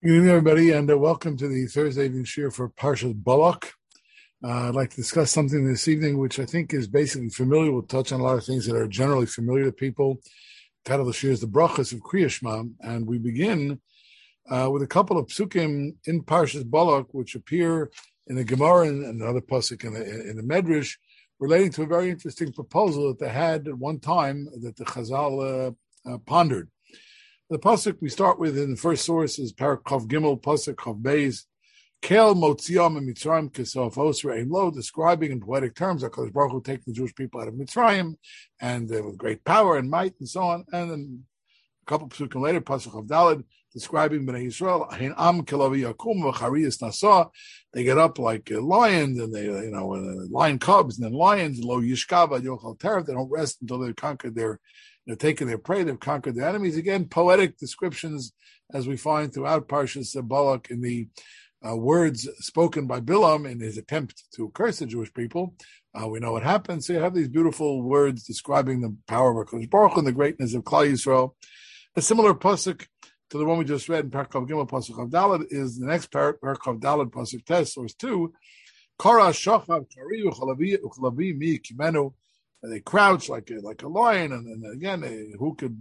Good evening, everybody, and welcome to the Thursday evening shir for Parshas Balak. I'd like to discuss something this evening which I think is basically familiar. We'll touch on a lot of things that are generally familiar to people. The title of the shir is the Brachas of Kriya Shema, and we begin with a couple of psukim in Parshas Balak which appear in the Gemara and another pasuk in the Medrash, relating to a very interesting proposal that they had at one time that the Chazal pondered. The pasuk we start with in the first source is Parak Chav Gimel, pasuk Chav Beis, Kel Motziam and Mitzrayim Kesaf Osra Ein Lo, describing in poetic terms HaKadosh Baruch Hu taking the Jewish people out of Mitzrayim, and with great power and might and so on. And then a couple of psukim later, pasuk Chav Daled, describing Bnei Yisrael, Hein Am Kelavi Yakum V'Chariyas Nasa. They get up like lions, and they, lion cubs, and then lions, Lo Yishkava Yochal Terev. They don't rest until they've conquered they're taking their prey, they've conquered their enemies. Again, poetic descriptions, as we find throughout Parshas Balak in the words spoken by Bilam in his attempt to curse the Jewish people. We know what happens. So you have these beautiful words describing the power of HaKadosh Baruch Hu and the greatness of Klal Yisrael. A similar pasuk to the one we just read in Parak Chav Gimel, pasuk Chav Daled, is the next Parak Chav Daled, pasuk Tes, source 2. Kara shachav kari uchalavi mi kimenu. They crouch like a lion, and again, who could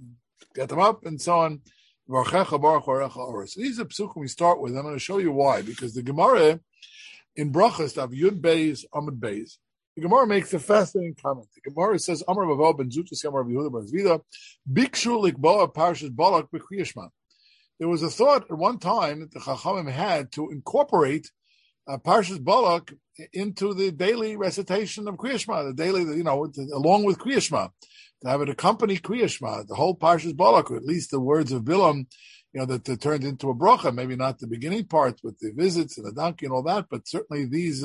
get them up, and so on. So these are psukim we start with. I'm going to show you why, because the Gemara in Brachas of Yud Beis Amud Beis, the Gemara makes a fascinating comment. The Gemara says, "Amar Bava ben Zutus Amar Yehuda bar Zvida, Bikshu likboa Parshas Balak b'Kriya Shema." There was a thought at one time that the Chachamim had to incorporate Parshas Balak into the daily recitation of Kriya Shema, the daily, along with Kriya Shema, to have it accompany Kriya Shema, the whole Parshas Balak, or at least the words of Bilam, that turned into a bracha, maybe not the beginning part with the visits and the donkey and all that, but certainly these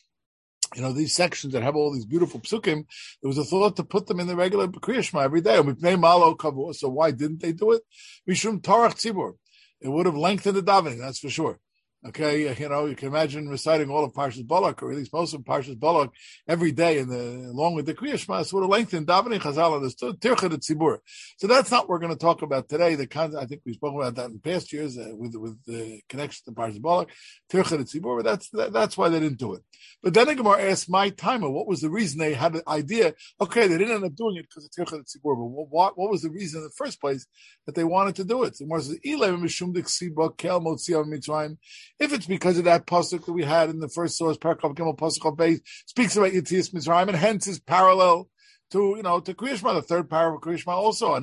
sections that have all these beautiful psukim, there was a thought to put them in the regular Kriya Shema every day. So why didn't they do it? Mishum Tarach Tzibur. It would have lengthened the davening, that's for sure. Okay, you can imagine reciting all of Parshas Balak, or at least most of Parshas Balak, every day, along with the Kriya Shema. So would have lengthened davening. Chazal understood tircha de tzibur. So that's not what we're going to talk about today. I think we've spoken about that in past years with the connection to Parshas Balak, tircha de tzibur. But that's why they didn't do it. But then the Gemara asked my timer, what was the reason they had the idea? Okay, they didn't end up doing it because of tircha de tzibur. But what was the reason in the first place that they wanted to do it? The Gemara says, "Ilay mishum diksiba kel motziam mitzrayim." If it's because of that pasuk that we had in the first source, Parak Chav Gimel, pasuk Chav Beis, speaks about Yetzias Mitzrayim, and hence is parallel to Kriya Shema, the third paragraph of Kriya Shema also.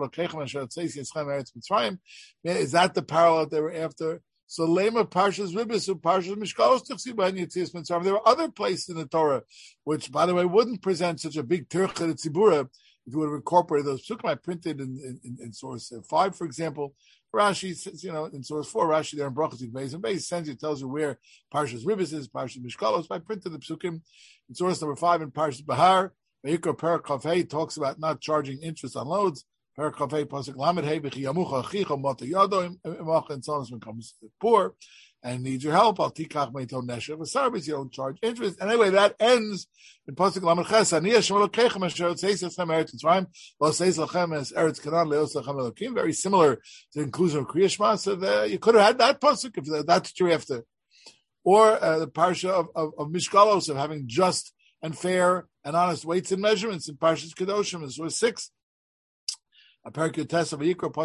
Is that the parallel that they were after? So Lema Parshas Ribis, Parshas Mishkalos Tuchsiba and Yetzias Mitzrayim. There are other places in the Torah which, by the way, wouldn't present such a big tircha tzibura if you would have incorporated those psukim. I printed in source 5, for example. Rashi says, in source 4, Rashi there in Brachos Beis and Beis sends you, tells you where Parshas Ribis is, Parshas Mishkalos. I printed the psukim in source number 5 in Parshas Bahar. Vayikra Parak Chav Hei talks about not charging interest on loads. Parak Chav Hei pasuk Lamed Hei v'chiyamucha achicha mata yado imach, and so on when it comes to the poor and needs your help. Al tikach meito nesher v'sarbis, you don't charge interest. And anyway, that ends in pasuk Lamed Ches. Ani Hashem Elokechem asher otzeis lechem eretz Mitzrayim v'otzeis lechem es eretz Canaan leos lechem Elokim. Very similar to the inclusion of Kriya Shema. So you could have had that pasuk if that's what you're after, or the parsha of Mishkalos, of having just and fair and honest weights and measurements in Parshas Kedoshim, in source 6. Don't be dishonest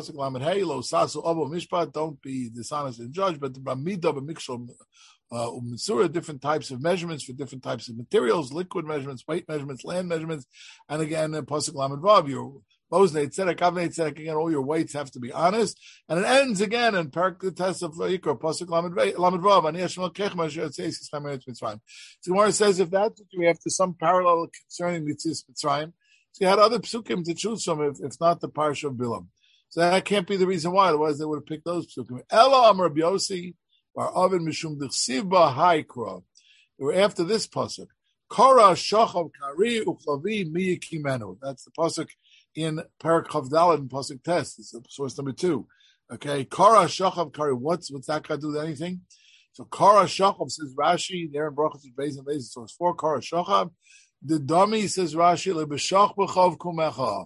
and judge, but the Bamidah b'mikshol different types of measurements for different types of materials, liquid measurements, weight measurements, land measurements, and again, pasuk Lamed Vav, your Bosnei Tzedek, Avnei Tzedek, again, all your weights have to be honest, and it ends again in Parak Tes of Yikra, pasuk Lamed Vav, Ani Hashem Elokechem asher otzeis lechem eretz Mitzrayim. So Gemara says, if that's what we have to some parallel concerning Yetzias Mitzrayim. So you had other psukim to choose from, if not the parsha of Bilam. So that can't be the reason why. Otherwise, they would have picked those psukim. Ela Amar Rabbi Yossi bar Oven mishum d'chsiv haikra. They were after this pasuk. Kara shachav kari uchlavi miyikimenu. That's the pasuk in Parak Chav Daled and pasuk Tes. This is source number 2. Okay, Kara shachav kari. What's that got to do with anything? So Kara shachav, says Rashi there in Brachos Beis and Beis, source 4. Kara shachav. The dummy, says Rashi, lebeshach b'chav kumecha.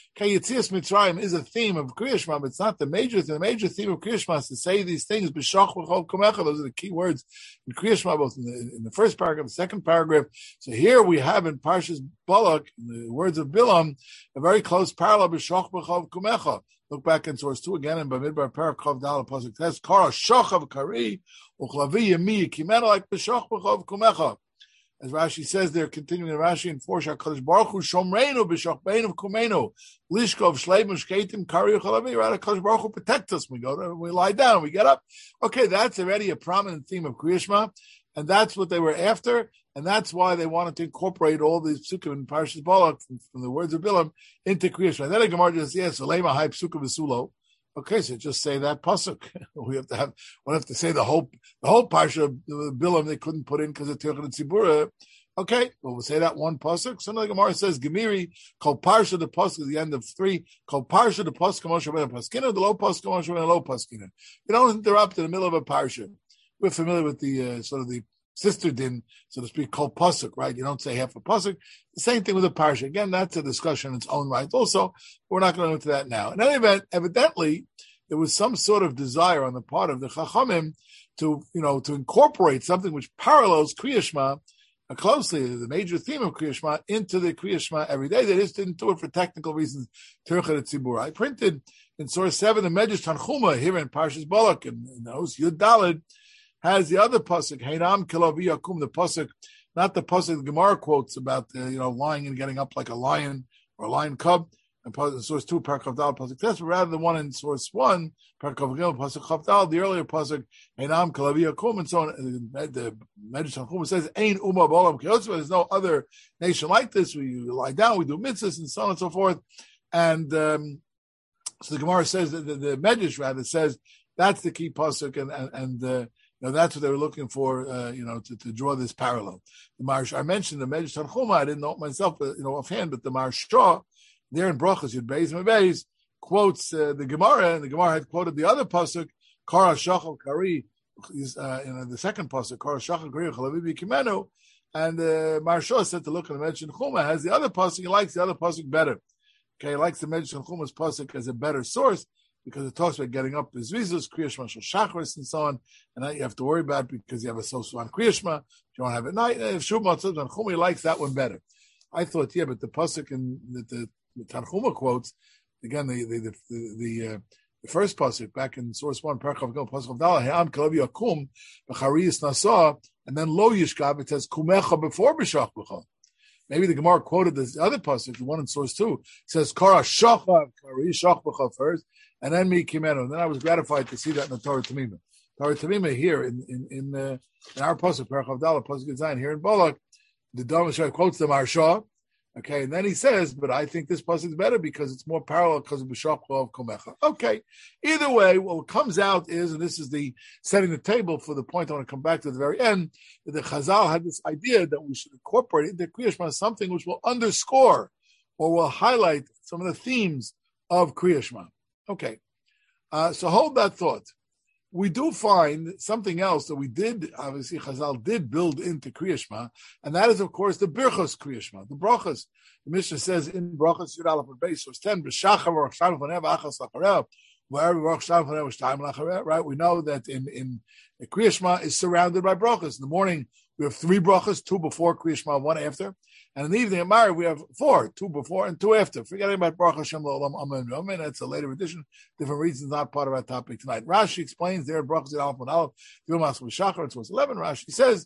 Okay, Yetzias Mitzrayim is a theme of Kriya Shema, but it's not the major theme. The major theme of Kriya Shema is to say these things, B'shach v'chol kumecha. Those are the key words in Kriya Shema, both in the first paragraph, the second paragraph. So here we have in Parshas Balak, in the words of Bilam, a very close parallel, B'shach v'chol kumecha. Look back in source 2 again, in Bamidbar Parak Chav Dal Pasuk Tes, Kara Shochav Kari, Uchlavi Yemi Kimena, like B'shach v'chol kumecha. As Rashi says there, continuing in Rashi and 4, Shakadosh Baruch Hu Shomreinu b'Shachbeinu Kumenu Lishkov Shleimu Shkeitim Kari Uchalavi. Right, Hakadosh Baruch Hu protect us. We lie down, we get up. Okay, that's already a prominent theme of Kriya Shema, and that's what they were after, and that's why they wanted to incorporate all these psukim in Parshas Balak from the words of Bilam into Kriya Shema. Then the Gemara just says, "Lema hai psukim v'sulo." Okay, so just say that pasuk. We have to say the whole parsha of Bilam they couldn't put in because of Tirchet Tzibura. Okay, well, we'll say that one pasuk. So the Gemara says, Gemiri, kol parsha the pasuk at the end of 3, kol parsha the pasuk Moshe Rabbeinu paskina, the low pasuk Moshe Rabbeinu low paskina. You don't interrupt in the middle of a parsha. We're familiar with the sort of the sister din, so to speak, called pasuk, right? You don't say half a pasuk. The same thing with a parsha. Again, that's a discussion in its own right. Also, we're not going to go into that now. In any event, evidently, there was some sort of desire on the part of the Chachamim to incorporate something which parallels Kriya Shema closely, the major theme of Kriya Shema, into the Kriya Shema every day. They just didn't do it for technical reasons. Tirchet Tzibur. I printed in source 7 the Medrash Tanchuma here in Parshas Balak, and those Yud Daled has the other pasuk, Heinam Kilavi Yakum, the pasuk, not the pasuk the Gemara quotes about lying and getting up like a lion or a lion cub. In source 2, Parak Dal pasuk Tes, but rather the one in source 1, Parak Gimel pasuk Chavdal, the earlier pasuk, Heinam Kilavi Yakum, and so on. The Medrash Tanchuma says, Ein Uma B'Olam Kiyotz, there's no other nation like this. We lie down, we do mitzvahs, and so on and so forth. And so the Gemara says that the Medrash rather says that's the key pasuk, and that's what they were looking for, to draw this parallel. I mentioned the Medrash Tanchuma. I didn't know it myself, offhand, but the Maharsha there in Brachos Yud Beis Mebeis quotes the Gemara, and the Gemara had quoted the other pasuk, Kara Shachal Kari, the second pasuk, Kara Shachal Kari Chalavi Kimenu, and Maharsha said to look at the Medrash Tanchuma has the other pasuk. He likes the other pasuk better. Okay, he likes the Medrash Tanchuma's pasuk as a better source, because it talks about getting up as Vizus, Kriya Shema Shel Shachris, and so on, and that you have to worry about because you have a social on Kriya Shema, you don't have it at night. If Shub Matzah Tanchuma likes that one better. I thought, but the pasuk in the Tanchuma quotes, again, the first pasuk back in source 1, Parachav Gil, pasuk of Dala, He'am Kalavi Akum, B'Chariyas Nasa, and then Lo Yishkav, it says Kumecha before B'Shach B'Chol. Maybe the Gemara quoted this other pasuk, the one in source 2, it says Kara Shachav Kari Shach B'Chol first, and then Mi Kimenu. And then I was gratified to see that in the Torah Tamima. Torah Tamima here in our pasuk, Parachav Dala, pasuk Zayin here in Balak, the Dhamashah quotes the Maharsha. Okay, and then he says, but I think this pasuk is better because it's more parallel because of B'Shach of Komecha. Okay, either way, what comes out is, and this is the setting the table for the point I want to come back to at the very end, that the Chazal had this idea that we should incorporate into Kriya Shema something which will underscore or will highlight some of the themes of Kriya Shema. Okay, so hold that thought. We do find something else that we did, obviously Chazal did build into Kriya Shema, and that is, of course, the Birchos Kriya Shema, the Brachos. The Mishnah says in Brachos Yud Aleph Beis, source 10, B'Shachar Baruch Shalom Fanev Achas Lacharel, wherever Baruch Shalom Fanev Shtayim Lacharel, right? We know that in Kriya Shema is surrounded by Brachos. In the morning, we have 3 Brachos, 2 before Kriya Shema, 1 after. And in the evening at Mari, we have 4, 2 before and 2 after. Forgetting about Baruch Hashem L'Olam Amen Amen. That's a later edition. Different reasons, not part of our topic tonight. Rashi explains there in Brachos Yud Aleph Aleph, Yom Shachar, it's verse 11. Rashi says,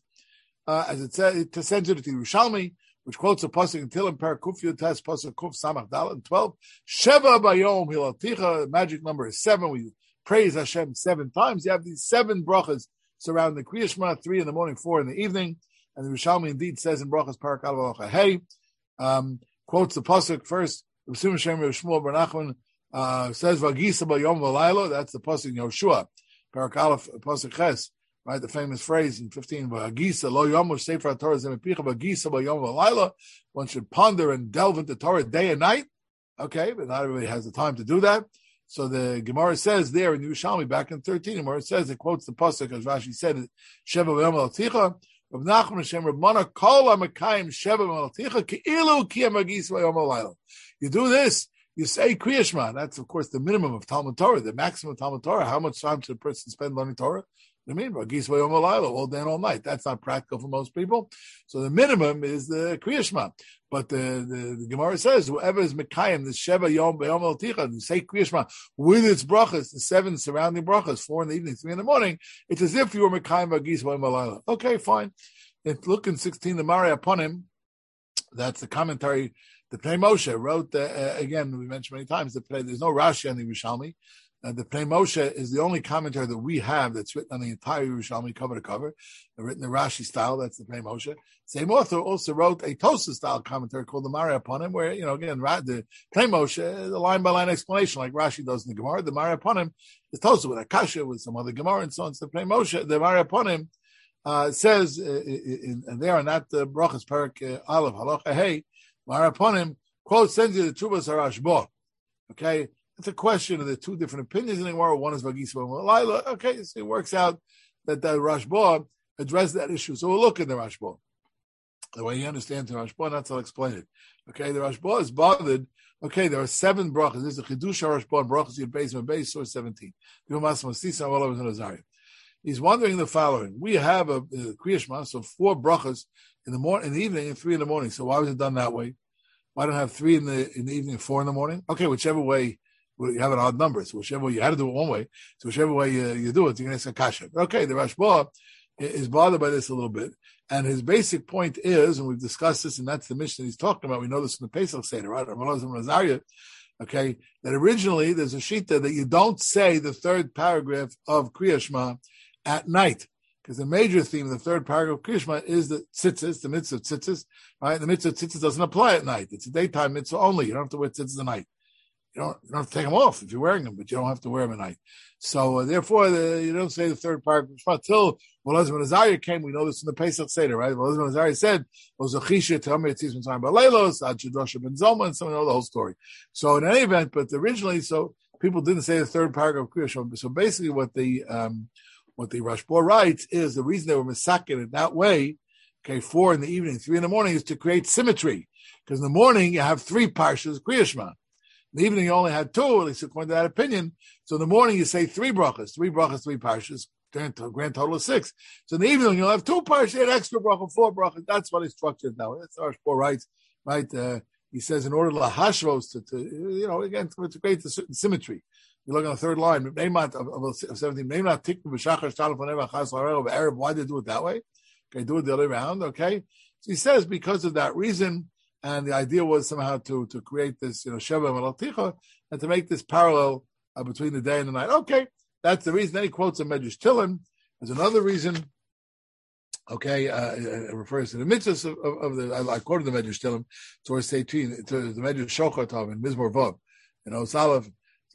as it says, it sends it to Yerushalmi, which quotes a pasuk in Tehillim Parak Kuf Yud Tes pasuk Kuf Samach Dalet and 12. Sheva Bayom Hilaticha. The magic number is 7. We praise Hashem 7 times. You have these 7 brachas surrounding the Kriya Shema, 3 in the morning, 4 in the evening. And the Rishalmi indeed says in Brachas Parak Aleph Hey, quotes the pasuk first. Rav Shmuel Bar Nachman says Vagisa Bayom V'Layla. That's the pasuk in Yoshua Parak Aleph pasuk Ches. Right, the famous phrase in 15. Vagisa Lo Yomu Sefer Torah Zemipicha Vagisa Bayom V'Layla. One should ponder and delve into Torah day and night. Okay, but not everybody has the time to do that. So the Gemara says there in Yerushalmi back in 13, where it says, it quotes the pasuk as Rashi said, Sheva Bayom V'Laticha. You do this You say Kriya Shema. That's, of course, the minimum of Talmud Torah, the maximum of Talmud Torah. How much time should a person spend learning Torah? I mean, all day and all night. That's not practical for most people. So the minimum is the Kriya Shema. But the Gemara says, whoever is Mekayim, the Sheva Yom B'Yom El Ticha, you say Kriya Shema with its brachas, the 7 surrounding brachas, 4 in the evening, 3 in the morning, it's as if you were Mekayim V'Gis V'Yom Alayla. Okay, fine. Look in 16, the Mari upon him, that's the commentary. The Pnei Moshe wrote, again, we mentioned many times, there's no Rashi on the Yerushalmi. The Pnei Moshe is the only commentary that we have that's written on the entire Yerushalmi cover to cover, written in Rashi style. That's the Pnei Moshe. Same author also wrote a Tosa style commentary called the Mari upon him, where, again, the Pnei Moshe is a line by line explanation like Rashi does in the Gemara. The Mari upon him is Tosa with Akasha, with some other Gemara and so on. So the Pnei Moshe, the Mari upon him, says, and there on that Brachas Parak Aleph Halacha Hey, Mari upon him, quote, sends you the Tuvas HaRashba. Okay? It's a question of the two different opinions in the Gemara. One is Vagis Laila. Okay, so it works out that the Rashba addressed that issue. So we'll look at the Rashba. The way he understands the Rashba, that's how I'll explain it. Okay, the Rashba is bothered. Okay, there are 7 brachas. There's the Chidush Rashba and brachas Yud Beis and Beis, source 17. He's wondering the following. We have a Kriya Shema, so 4 brachas in the morning, in the evening, and 3 in the morning. So why was it done that way? Why don't I have 3 in the evening and 4 in the morning? Okay, whichever way. You have an odd number, so whichever way you had to do it one way, so whichever way you do it, you're going to say kasha. Okay, the Rashba is bothered by this a little bit, and his basic point is, and we've discussed this, and that's the mission he's talking about. We know this in the Pesach Seder, right? Okay, that originally there's a shita that you don't say the 3rd paragraph of Kriya Shema at night, because the major theme of the 3rd paragraph of Kriya Shema is the tzitzis, the mitzvah of tzitzis, right? The mitzvah of tzitzis doesn't apply at night; it's a daytime mitzvah only. You don't have to wear tzitzis at night. You don't have to take them off if you're wearing them, but you don't have to wear them at night. So therefore, you don't say the 3rd paragraph until Elazar ben Azariah came. We know this in the Pesach Seder, right? Elazar ben Azariah said, "Ozachisha Tamir Tzis Mitzrayim Baleilos Ad Shedrosha Ben Zalman," and so we know the whole story. So in any event, but originally, so people didn't say the 3rd paragraph of Kriya Shema. So basically, what the Rashba writes is the reason they were misaken in that way. Okay, 4 in the evening, 3 in the morning, is to create symmetry. Because in the morning you have 3 parshas Kriya Shema. In the evening, you only had 2, at least according to that opinion. So in the morning, you say 3 brachas, 3 parshas, grand total of 6. So in the evening, you'll have 2 parshas, an extra bracha, 4 brachas. That's what it's structured now. That's our Shpo writes, right? He says, in order to lahashvos, again, to create the symmetry. You look on the 3rd line, of 17, why did they do it that way? Okay, do it the other way around, okay? So he says, because of that reason, and the idea was somehow to create this, Sheva Malaticha, and to make this parallel between the day and the night. Okay, that's the reason. Then he quotes a Medrash Tillim. There's another reason. Okay, it refers to the mitzvahs of the. I quoted the Medrash Tillim towards 18 to the Medrash Shochatov in Mizmor Vav, Salav.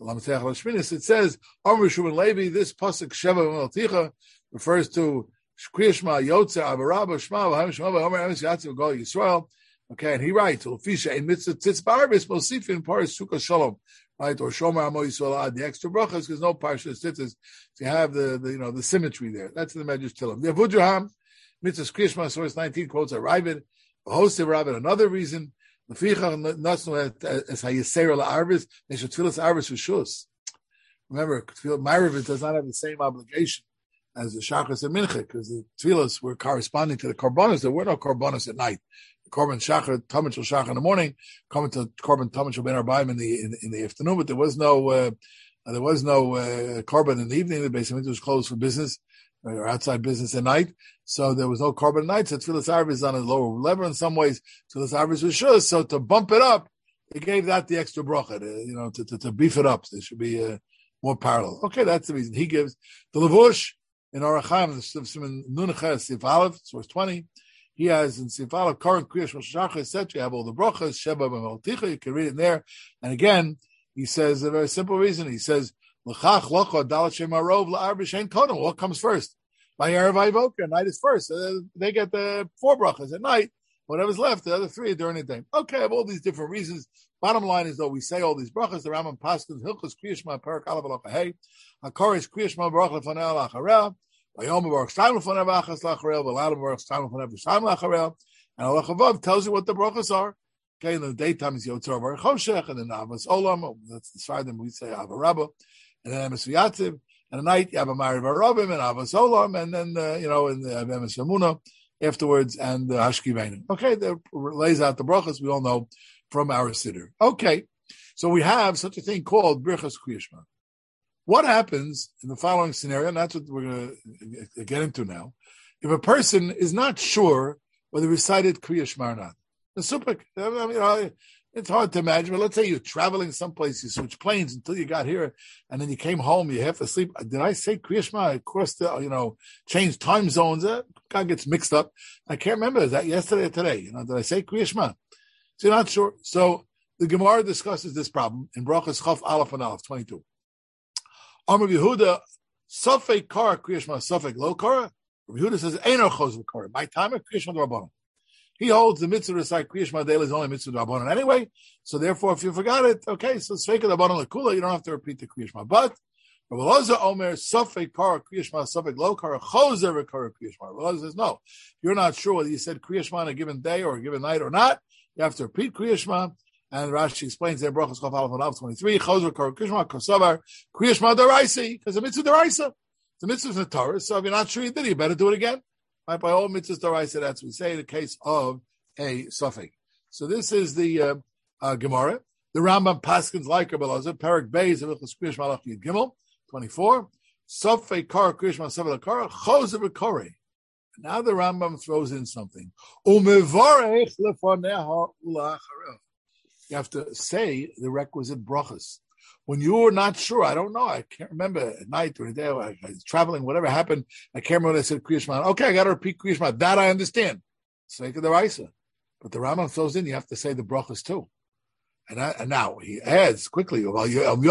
It says, Amr Shuman Levi. This pasuk Sheva Malaticha refers to Kriya Shema Yotze Avarabba Shema V'Haim Shema V'Homer Emes Yatziv Gal Yisrael. Okay, and he writes, "Ulfisha in mitzvah tzitz barbis mosifin paris sukkah shalom," right? Or shomer amo yisrael ad the extra brachas because no parsha tzitzis. So you have the symmetry there. That's the Medrash Tillim. The Avudraham mitzvah Kriya Shema source 19 quotes a Ravid, a host of Ravid. Another reason, leficha nasnu as hayisera la'arvis they should tefillas arvis v'shus. Remember, Ma'ariv does not have the same obligation as the Shachas and Mincha because the tefillas were corresponding to the korbanos. There were no korbanos at night. Korban Shachar, Tamid Shel Shachar in the morning, Korban Tamid Shel Ben Arbaim in the afternoon, but there was no Korban in the evening. The Beis Hamikdash was closed for business or outside business at night, so there was no Korban at night. So Tfilas Arvis is on a lower level in some ways. Tfilas Arvis was shus, so to bump it up, they gave that the extra bracha, to beef it up. So there should be more parallel. Okay, that's the reason he gives the Levush in Aracham, the Nunaches Sif Aleph, source 20. He has in Sifal of current Kriya Shachar, etc. You have all the brachas, Sheba B'Malticha. You can read it in there. And again, he says a very simple reason. He says, "L'chach locha dalat shemarov la'arba shein kodem." What comes first? By Erev Vayvoker, night is first. They get the 4 brachas at night. Whatever's left, the other 3 are during the day. Okay, I have all these different reasons. Bottom line is, though, we say all these brachas. The Rambam Paskins Hilchos Kriya Shema Perak Aleph Halacha Hey, Hakorish Kriya Shema Baruch Lefanei Alacharel. And Halacha Vav tells you what the brachas are. Okay, in the daytime is Yotzar Bar Choshech, and then Avos Olam. That's the side that we say Ava Rabba, and then Emes V'Yatziv. And at night you have a Ma'ariv Arabim and Avos Olam, and then in the Emes Yamuna afterwards, and the Hashkiveinu. Okay, that lays out the brachas we all know from our Siddur. Okay, so we have such a thing called Birchas Kriya Shema. What happens in the following scenario, and that's what we're going to get into now, if a person is not sure whether he recited Kriya Shema or not? The supik, it's hard to imagine, but let's say you're traveling someplace, you switch planes until you got here, and then you came home, you have to sleep. Did I say Kriya Shema? I crossed changed time zones. God gets mixed up. I can't remember. Is that yesterday or today? Did I say Kriya Shema? So you're not sure. So the Gemara discusses this problem in Brachas Chaf Aleph and Aleph 22. Amar Yehuda, Safek Kara Kriya Shema, Safek Lo Kara. Yehuda says, Eino Chos Kara. My time of Kriya Shema D'Rabbanan. He holds the mitzvah to recite Kriya Shema daily is only mitzvah D'Rabbanan anyway. So therefore, if you forgot it, okay, so Sfeika D'Rabbanan L'Kula, you don't have to repeat the Kriya Shema. But Rabbi Elazar Omer, Safek Kara Kriya Shema, Safek Lo Kara, Choser Kara Kriya Shema. Rabbi Elazar says, no, you're not sure whether you said Kriya Shema on a given day or a given night or not. You have to repeat Kriya Shema. And Rashi explains there, Brachos Chaf Aleph and Aleph 23, Choser Kara Kriya Shema, Kosavar, Kriya Shema D'Oraisa, because the mitzvah D'Oraisa. The mitzvah is in the Torah, so if you're not sure you did it, you better do it again. Right? By all mitzvahs D'Oraisa, that's what we say in the case of a suffix. So this is the Gemara. The Rambam Paskins like Rabbi Elazar, Perak Beis of Kriya Shema Malach Yud Gimel 24. Suffix Kara Kriya Shema Suffix Kara Choser V'Korei. Now the Rambam throws in something. Umevarech lefaneha ula'achareh. You have to say the requisite brachas. When you're not sure, I don't know, I can't remember at night or in the day, I was traveling, whatever happened, I can't remember when I said Kriya Shema. Okay, I got to repeat Kriya Shema. That I understand. Sake of the Raisa. But the Rambam throws in, you have to say the brachas too. And now he adds quickly, well,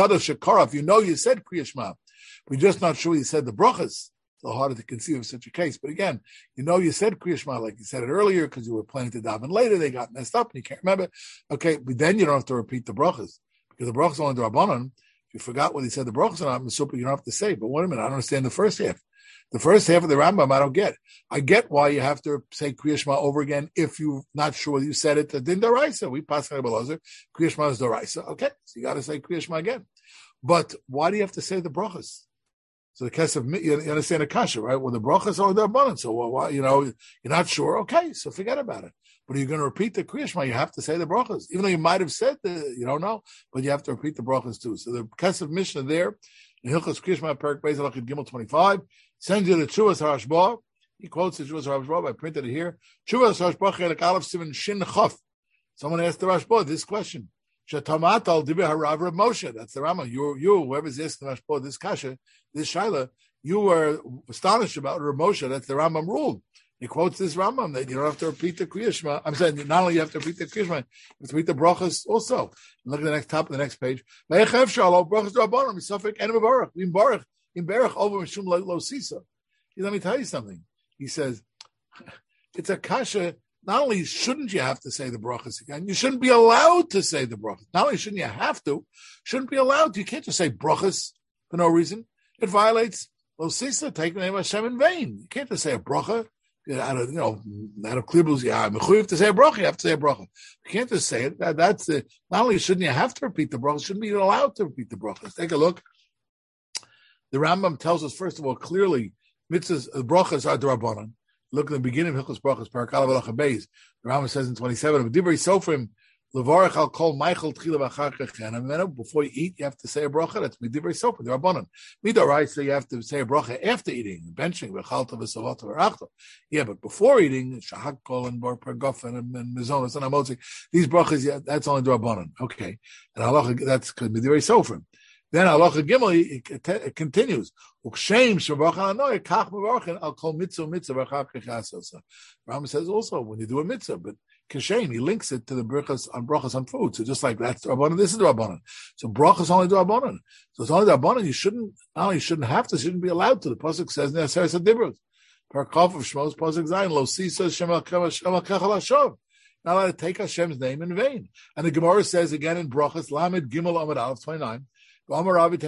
if you know you said Kriya Shema, we're just not sure you said the brachas. It's a little harder to conceive of such a case. But again, you know you said Kriya Shema like you said it earlier because you were planning to daven later. They got messed up and you can't remember. Okay, but then you don't have to repeat the brachas because the brachas are only D'Rabbanan. If you forgot what he said the brachas are, I'm super. You don't have to say. But wait a minute, I don't understand the first half. The first half of the Rambam, I don't get. I get why you have to say Kriya Shema over again if you're not sure whether you said it. Din D'Oraisa. We pass on Rabbi Elazar. Kriya Shema is D'Oraisa. Okay, so you got to say Kriya Shema again. But why do you have to say the brachas? So the case of you understand the kasha, right? Well, the brachas are D'Rabbanan. So why, you're not sure. Okay, so forget about it. But you're going to repeat the Kriya Shema, you have to say the brachas. Even though you might have said you don't know, but you have to repeat the brachas too. So the case of Mishnah there in Hilchos Kriya Shema Perak Beis Halachot Gimel 25 sends you the Chuvas Harashba. He quotes the Chuvas Harashba. I printed it here. Chuvas Harashba Chelik Aleph Siman Shin Chaf. Someone asked the Rashba this question. Shetamatal Divrei Harav Rav Moshe. That's the Rama. You, whoever's asking the Rashba this kasha, this shaila, you were astonished about Rav Moshe. That's the Rambam ruled. He quotes this Rambam that you don't have to repeat the Kriya Shema. I'm saying not only you have to repeat the Kriya Shema, you have to repeat the brachas also. Look at the next top of the next page. Brachas D'Rabbanan misafek en mevarach in berach over mishum lo sisa. Let me tell you something. He says it's a kasha. Not only shouldn't you have to say the brachas again, you shouldn't be allowed to say the brachas. Not only shouldn't you have to, shouldn't be allowed to. You can't just say brachas for no reason. It violates lo sisa, take the name of Hashem in vain. You can't just say a bracha. Out of klibus, I'm mechuyev to say a bracha. You have to say a bracha. You can't just say it. That's the. Not only shouldn't you have to repeat the bracha, shouldn't be allowed to repeat the bracha. Let's take a look. The Rambam tells us first of all clearly mitzvahs brachas are D'Rabbanan. Look at the beginning of Hilchos Brachas, Parak Aleph Halachah Beis. The Rambam says in 27 of Divrei Sofrim, Levarach al kol Michael Tchila v'achar kach. Before you eat, you have to say a bracha. That's Divrei Sofrim, D'Rabbanan. Midoraisa, you have to say a bracha after eating, benching v'chalta v'savata v'rachta. Yeah, but before eating, shahak kol and bar pergofen and mizonos and amotzik, these brachas, yeah, that's only D'Rabbanan. Okay, and halacha that's Divrei Sofrim. Then halacha gimel it continues. Rambam says also when you do a mitzvah, but kashem he links it to the brachas on food. So just like that's D'Rabbanan, this is D'Rabbanan. So brachas only D'Rabbanan. So it's only D'Rabbanan. You shouldn't have to, shouldn't be allowed to. The pasuk says ne'aseres hadibros. Parakaf of Shmos pasuk zayin lo sisa shema kechal hashav. Not allowed to take Hashem's name in vain. And the Gemara says again in brachas lamed gimel amud aleph 29. They all said,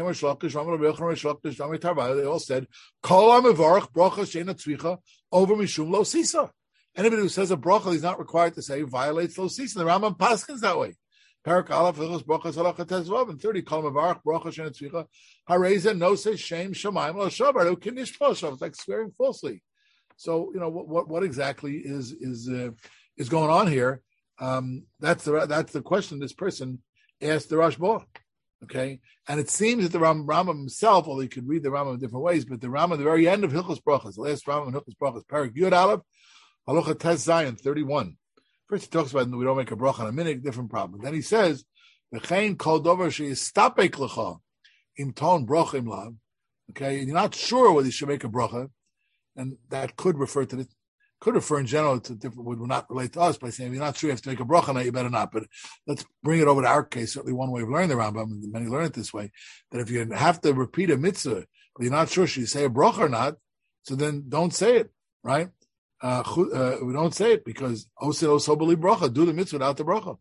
Kol HaMevarach Bracha Sheina Tzricha over Mishum Lo Sisa. Anybody who says a bracha he's not required to say violates lo sis. And the Rambam paskins that way. Parak Aleph Hilchos Brachos Halacha Tezvav and 30 Kol Mavarach Bracha Shena Tzvicha Hareza no say shame Shemaim Lo Shavar Lo Kinish Poshav. It's like swearing falsely. So what exactly is going on here? That's the question this person asked the Rashba. Okay, and it seems that the Rambam himself, although he could read the Rambam in different ways, but the Rambam at the very end of Hilchos Brachos, the last Rambam in Hilchos Brachos, Parak Yud Aleph Halacha Tes Zayin 31. First, he talks about we don't make a bracha on a minute, different problem. Then he says, "V'chein kol dover sheyistapek lecha im ton bracha im lav." Okay, you're not sure whether you should make a bracha, and that could refer in general to different. Would not relate to us by saying you're not sure you have to make a bracha, now you better not. But let's bring it over to our case. Certainly, one way of learning the Rambam, and many learn it this way: that if you have to repeat a mitzvah, but you're not sure should you say a bracha or not, so then don't say it, right? We don't say it because bracha, do the mitzvah without the bracha.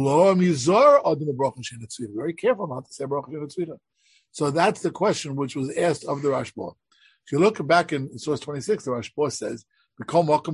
Very careful not to say bracha. So that's the question which was asked of the Rashba. If you look back in source 26, the Rashba says, "It's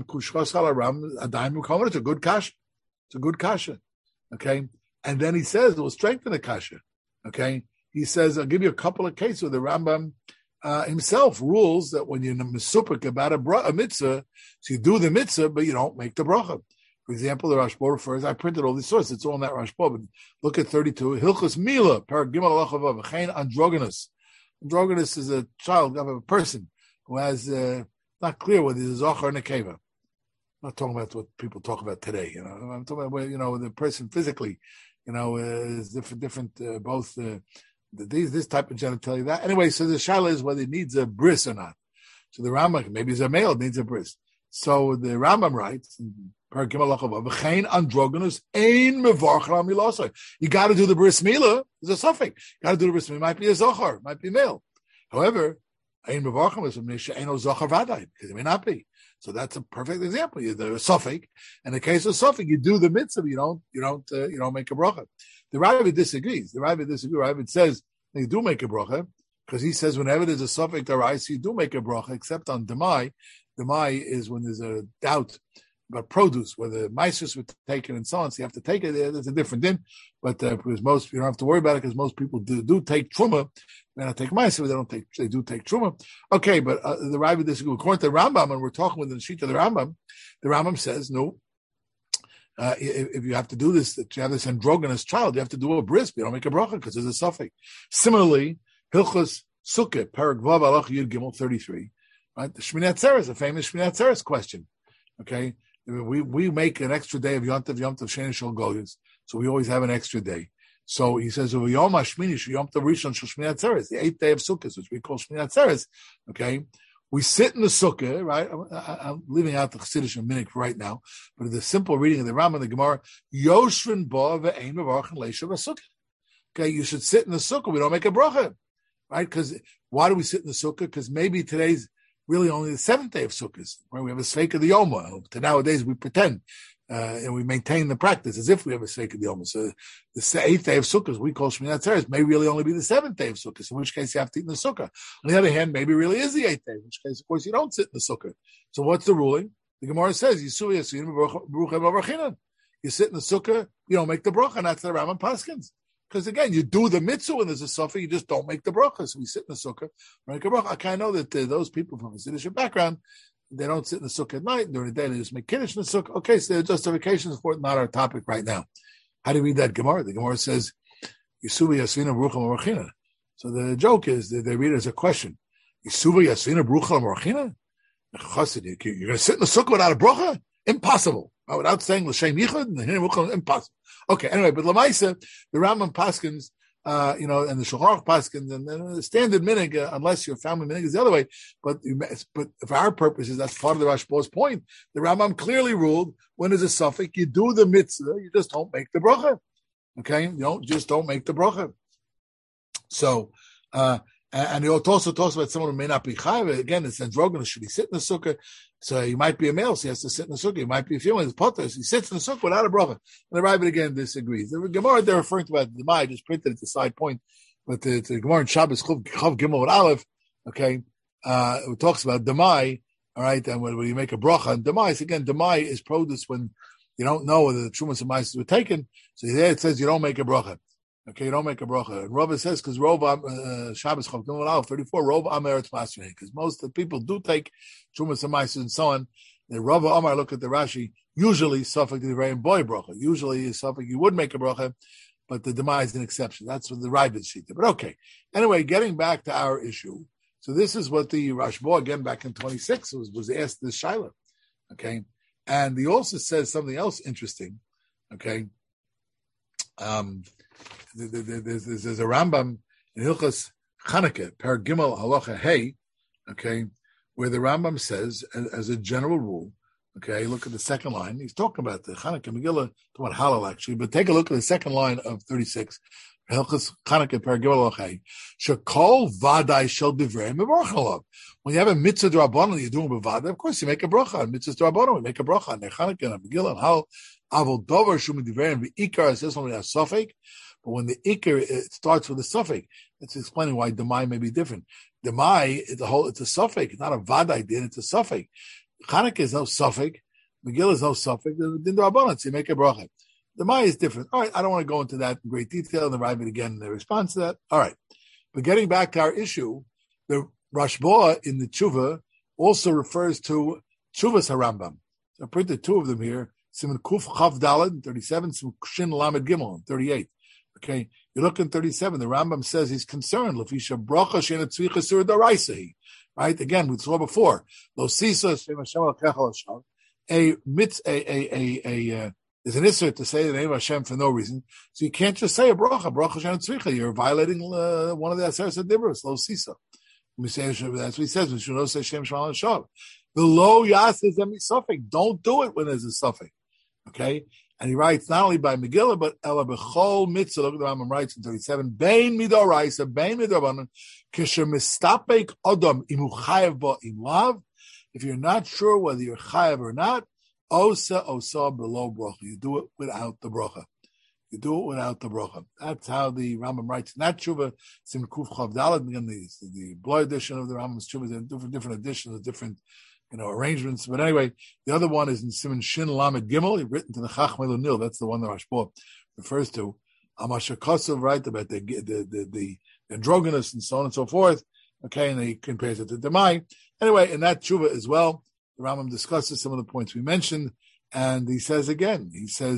a good kasha. It's a good kasha." Okay, and then he says it will strengthen the kasha. Okay, he says, "I'll give you a couple of cases where the Rambam." Himself rules that when you're mesupik about a mitzvah, so you do the mitzvah, but you don't make the bracha. For example, the Rashba refers, I printed all these sources, it's all in that Rashba, but look at 32, Hilchos Mila, Parak Gimel Alachavav, Chain Androgynous. Androgynous is a child of a person who has, not clear whether he's a Zohar or Nekeva. I'm not talking about what people talk about today, I'm talking about where, the person physically, is different, both, this type of genitalia, that. Anyway, so the shaila is whether it needs a bris or not. So the Rambam, maybe it's a male, it needs a bris. So the Rambam writes, you got to do the bris milah, there's a suffix. You got to do the bris milah, might be a zohar, might be male. However, because it may not be. So that's a perfect example. There's a suffix. In the case of suffix, you do the mitzvah, you don't make a bracha. The Ravid disagrees. The Ravid says you do make a bracha because he says whenever there's a suffix arise, you do make a bracha, except on demai. Demai is when there's a doubt about produce, whether maisus would take it and so on. So you have to take it. There's a different din, but because most you don't have to worry about it because most people do take truma. They don't take maisus, they do take truma. Okay, but the Ravid disagrees. According to the Rambam, and we're talking with the sheet of the Rambam says no. If you have to do this, that you have this androgynous child, you have to do a bris. You don't make a bracha because there's a suffix. Similarly, Hilchos Sukkah, Parak Vav Alach Yud Gimel 33, right? The Shmini Atzeres, a famous Shmini Atzeres question. Okay, we make an extra day of Yom Tov Sheni Shel Goyos, so we always have an extra day. So he says, Yom HaShmini Yom Tov Rishon Shel Shmini Atzeres, the 8th day of Sukkah, which we call Shmini Atzeres. Okay. We sit in the sukkah, right? I'm leaving out the Chassidish and Minich right now, but the simple reading of the Rambam and the Gemara, Yoshvin Ba ve'ein mevarchin leishav sukkah. Okay, you should sit in the sukkah. We don't make a bracha, right? Because why do we sit in the sukkah? Because maybe today's really only the 7th day of Sukkot, where we have a Sveik of the Yoma. To nowadays we pretend and we maintain the practice as if we have a Sveik of the Yoma. So the 8th day of Sukkot, we call Shmini Atzeres, may really only be the 7th day of Sukkot, in which case you have to eat in the Sukkah. On the other hand, maybe it really is the 8th day, in which case, of course, you don't sit in the Sukkah. So what's the ruling? The Gemara says, you sit in the Sukkah, you don't make the bracha, and that's the Rambam Paskins. Because again, you do the mitzvah when there's a suffix, you just don't make the bracha. So we sit in the sukkah, make a bracha. I know that those people from a Siddish background, they don't sit in the sukkah at night. During the day, they just make kiddush in the sukkah. Okay, so there are justifications for it, not our topic right now. How do you read that Gemara? The Gemara says, Yisuva Yasvina Barucham Marchina. So the joke is that they read it as a question. Yisuva Yasvina Barucham Marchina? You're going to sit in the sukkah without a bracha? Impossible. Without saying l'shem yichud, impossible. Okay, anyway, but Lamaisa, the Rambam Paskins, and the Shulchan Aruch Paskins, and the standard minig, unless your family minig is the other way. But for our purposes, that's part of the Rashba's point. The Rambam clearly ruled when there's a suffix, you do the mitzvah, you just don't make the bracha. Okay, you don't make the bracha. So, and he also talks about someone who may not be chayav. Again, it's androgynous. Should he sit in the sukkah? So he might be a male, so he has to sit in the sukkah. He might be a female, he's potter, so he sits in the sukkah without a bracha. And the Ravid again disagrees. The Gemara they're referring to about the Demai, just printed at the side point, but the Gemara in Shabbos Chav Gimel with Aleph, okay, it talks about Demai, All right, and when you make a bracha and demais, again, demai is produce when you don't know whether the trumas and maises were taken. So there it says you don't make a bracha. Okay, you don't make a bracha. And Rava says because Shabbos Chav 34, Rova Eretz Masrei, because most of the people do take trumas and maises and so on. The Rava Amar, look at the Rashi. Usually, Suffolk is very boy bracha. Usually, Suffolk you would make a bracha, but the demai is an exception. That's what the Ravid sheet. But okay. Anyway, getting back to our issue. So this is what the Rashba, again, back in 26, was asked this Shaila, okay? And he also says something else interesting, okay? There's a Rambam in Hilchas Chanukah, Per Gimel Halacha Hey, okay, where the Rambam says, as a general rule, okay, look at the second line. He's talking about the Chanukah Megillah, talking about Halal actually, but take a look at the second line of 36. Hilchas Chanukah Per Gimel Halacha Hey. Shekol Vadai Shel Divrei Mevarach Alav. When you have a mitzvah d'Rabbanan, you're doing b'vada. Of course, you make a bracha. On mitzvah d'Rabbanan, we make a bracha. On Chanukah, on Megillah, and Hal Avol Dover Shum Divrei and V'ikar. It says when we have suffix, but when the ikar it starts with a suffix, it's explaining why demai may be different. Demai, it's a suffix. It's not a vadai din. It's a suffix. Chanukah is no suffix. Megillah is no suffix. Din d'Rabbanan, so you make a bracha. Demai is different. All right, I don't want to go into that in great detail. And the Rabbi again in the response to that. All right, but getting back to our issue, the Rashba in the Tshuva also refers to Tshuvas HaRambam. So I printed two of them here. Siman Kuf Chav Daled, 37, Siman Shin Lamed Gimel, 38. Okay, you look in 37, the Rambam says he's concerned. Lefisha Bracha Shena Tzvicha Sur Daraisei. Right, again, we saw before. Lo Sisa Shem Hashem Al Kechal Hashem. There's an issue to say the name of Hashem for no reason. So you can't just say a bracha Shena Tzvicha. You're violating one of the Aseres HaDibros, Lo Sisa. We say that's what he says. We should not say Shem Shema Hashem. The low yas is a suffix. Don't do it when there's a suffix. Okay? And he writes not only by Megillah, but Ela B'chol Mitzvah. Look at the Rambam writes in 37. Bein midoraisa, bein midorabanan, kisher mistapek odom imu chayev ba im lav. If you're not sure whether you're chayev or not, osa below bracha. You do it without the bracha. You do it without the bracha. That's how the Rambam writes. Not Tshuva, Sim Kuf Chav Daled. Again, the Bloy edition of the Rambam's Tshuva. There are different editions, different arrangements. But anyway, the other one is in Siman Shin Lamed Gimel, written to the Chachmei Lunil. That's the one that Rashba refers to. Amasha Kosov, right, about the androgynous and so on and so forth. Okay, and he compares it to Demai. Anyway, in that Tshuva as well, the Rambam discusses some of the points we mentioned, and he says again,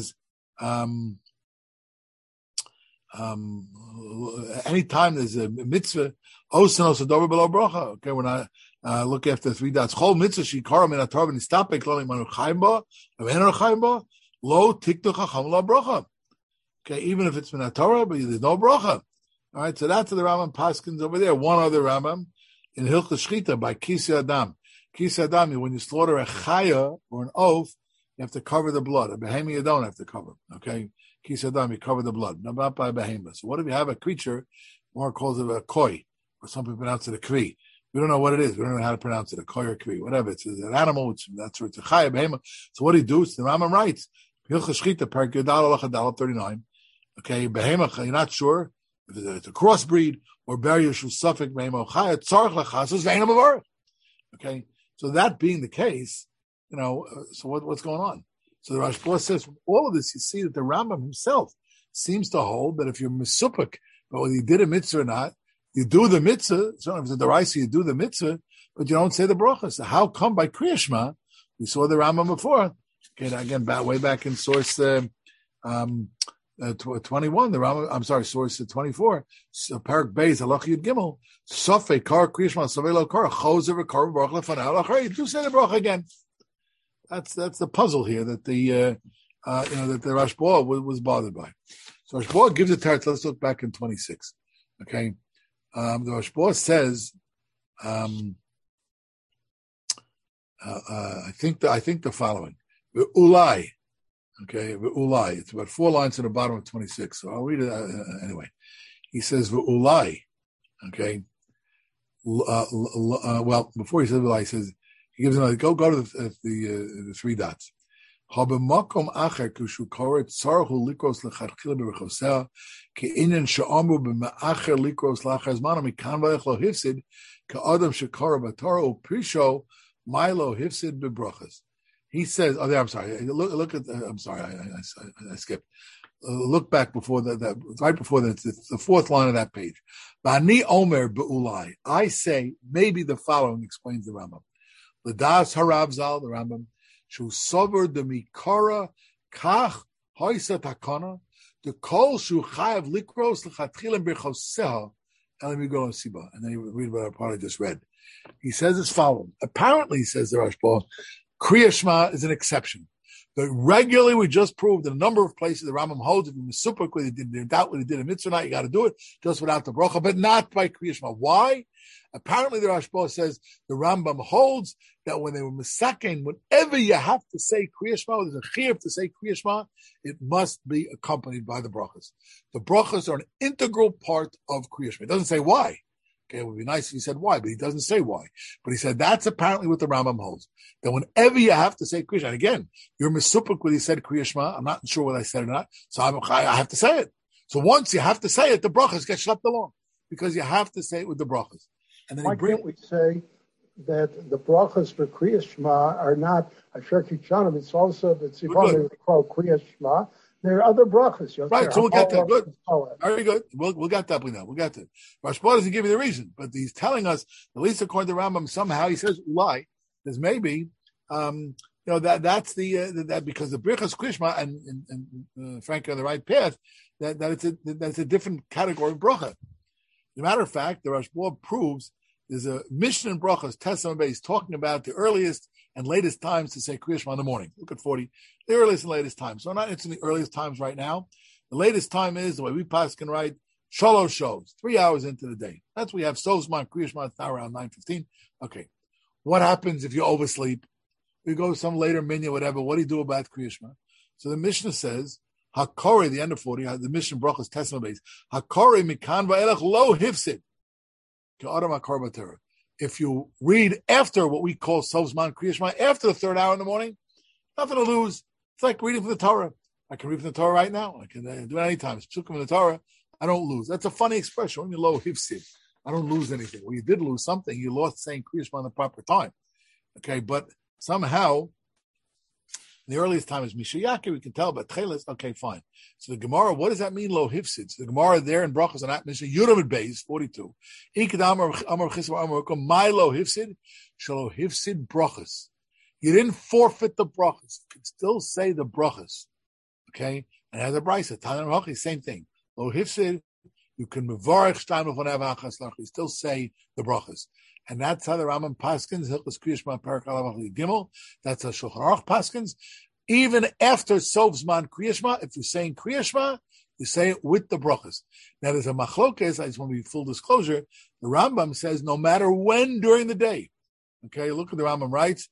anytime there's a mitzvah, osanos adover below bracha. Okay, when I look after three dots, chol mitzvah shikara min atar v'nistapek lo imanu chayim ba, v'ener chayim ba, lo tiktu chacham la bracha. Okay, even if it's min atar, but there's no bracha. All right, so that's the Rambam Paskins over there. One other Rambam in Hilchos Shchita by Kisi Adam. Kisi Adam, when you slaughter a chaya or an oath, you have to cover the blood. A behemoth you don't have to cover. Okay. Kisadam, you cover the blood, not by a behemoth. So what if you have a creature, more calls it a koi, or some people pronounce it a kvi. We don't know what it is. We don't know how to pronounce it, a koi or kvi, whatever. It's an animal, that's where it's a chaya, behemoth. So what do you do? So the Rambam writes, Hilchos Shchita, Perek Yudal Alach 39. Okay, behemoth, you're not sure if it's a crossbreed, or barrier shul suffix, behemoth chaya, tzarech lachasos, ve'enam avarech. Okay, so that being the case, so what's going on? So the Rashba says, from all of this, you see that the Rambam himself seems to hold that if you're misupik, but whether you did a mitzvah or not, you do the mitzvah. So if it's a deraisa, you do the mitzvah, but you don't say the bracha. So how come by Kriya Shema? We saw the Rambam before. Okay, again, way back in source 21, the Rambam. I'm sorry, source 24. So Parak Beis Halach Yud Gimel. Sofei Kar Kriya Shema Sofei Lo Kar Choser V'Kar Baruch Lefanei Alachar. You do say the bracha again. That's the puzzle here that the Rashba was bothered by. So Rashba gives a teretz. Let's look back in 26. Okay, the Rashba says, I think the following: Ulai. Okay, Ulai. It's about 4 lines at the bottom of 26. So I'll read it anyway. He says Ulai. Okay. Well, before he says Ulai, he says. He gives another. Go to the 3 dots. Habemakom acher kushu koret tzarchu likros lechatchila b'rechosea ke'inyan she'amru b'ma'acher likros lachar zmano mikan v'ech lo hifsid ka'adam shekara b'torah u'prisho Milo Hifsid bebrachas. He says, oh, there, I'm sorry. Look at, I'm sorry, I skipped. Look back before that, right before that, it's the fourth line of that page. Bani Omer be'ulai. I say, maybe the following explains the Rambam. L'das harav zal, the Rambam, shu sober de mikara kach hoisa takana, the kol shu chayav likros l'chatchilim berchoseha elim yigol siba. And then he would read what our part I just read. He says as follows. Apparently, says the Rashba, Kriya Shema is an exception. But regularly, we just proved in a number of places the Rambam holds if you super quick, they did doubt what he did in mitzvah night, you got to do it just without the bracha, but not by Kriya Shema. Why? Apparently, the Rashba says the Rambam holds that when they were misaken, whenever you have to say Kriya Shema, there's a chiyuv to say Kriya Shema, it must be accompanied by the brachas. The brachas are an integral part of Kriya Shema. It doesn't say why. Okay, it would be nice if he said why, but he doesn't say why. But he said that's apparently what the Rambam holds. That whenever you have to say Kriya Shema, and again, you're misupik when he said Kriya Shema, I'm not sure whether I said it or not, so I have to say it. So once you have to say it, the brachas get schlepped along, because you have to say it with the brachas. And then why can't we say that the brachas for Kriya Shema are not Asher Kichanim, it's also the Tzivon called Kriya Shema. There are other brachas. Right, so we'll get that. Good. Very good. We'll get that. We'll get that. Rashba doesn't give you the reason, but he's telling us, at least according to Rambam, somehow he says, why? There's maybe, that's that because the Birchas Krishma and Frank are on the right path, that's a different category of bracha. As a matter of fact, the Rashba proves there's a Mishnah in Brachas, Tesam Beis, talking about the earliest and latest times to say Kriya Shema in the morning. Look at 40. The earliest and latest times. So I'm not into the earliest times right now. The latest time is, the way we pass can write, Shalosh shows, 3 hours into the day. That's we have Sozman, Kriya Shema, now around 9:15. Okay. What happens if you oversleep? We go to some later minyan, whatever. What do you do about Kriya Shema? So the Mishnah says, Hakori, the end of 40, the Mishnah Brachas, Tesam Beis, Hakori mikan va'elech lo hifsid. If you read after what we call Sovzman Kriya Shema, after the third hour in the morning, nothing to lose. It's like reading from the Torah. I can read from the Torah right now. I can do it anytime. It's from the Torah. I don't lose. That's a funny expression. When you low hifsid, I don't lose anything. Well, you did lose something. You lost saying Kriya Shema in the proper time. Okay, but somehow, the earliest time is Mishayaki, we can tell, but Tchelis, okay, fine. So the Gemara, what does that mean, lo hifsid? So the Gemara there in Brachos on that Mishnah, Yudam Beis, 42. My lo hifsid, shalo hifsid brachos. You didn't forfeit the brachos. You can still say the brachos. Okay? And as a brisa, Tanan Rachi, same thing. Lo hifsid, you can mevarech shtaim lechonev achas lach. You still say the brachos. And that's how the Rambam Paskins, Hilchos Kriya Shema Parak Aleph Gimel. That's how Shulchan Aruch Paskins. Even after Sovzman Kriya Shema, if you're saying Kriya Shema, you say it with the brachas. Now there's a machlokes. I just want to be full disclosure. The Rambam says no matter when during the day. Okay, look what the Rambam writes.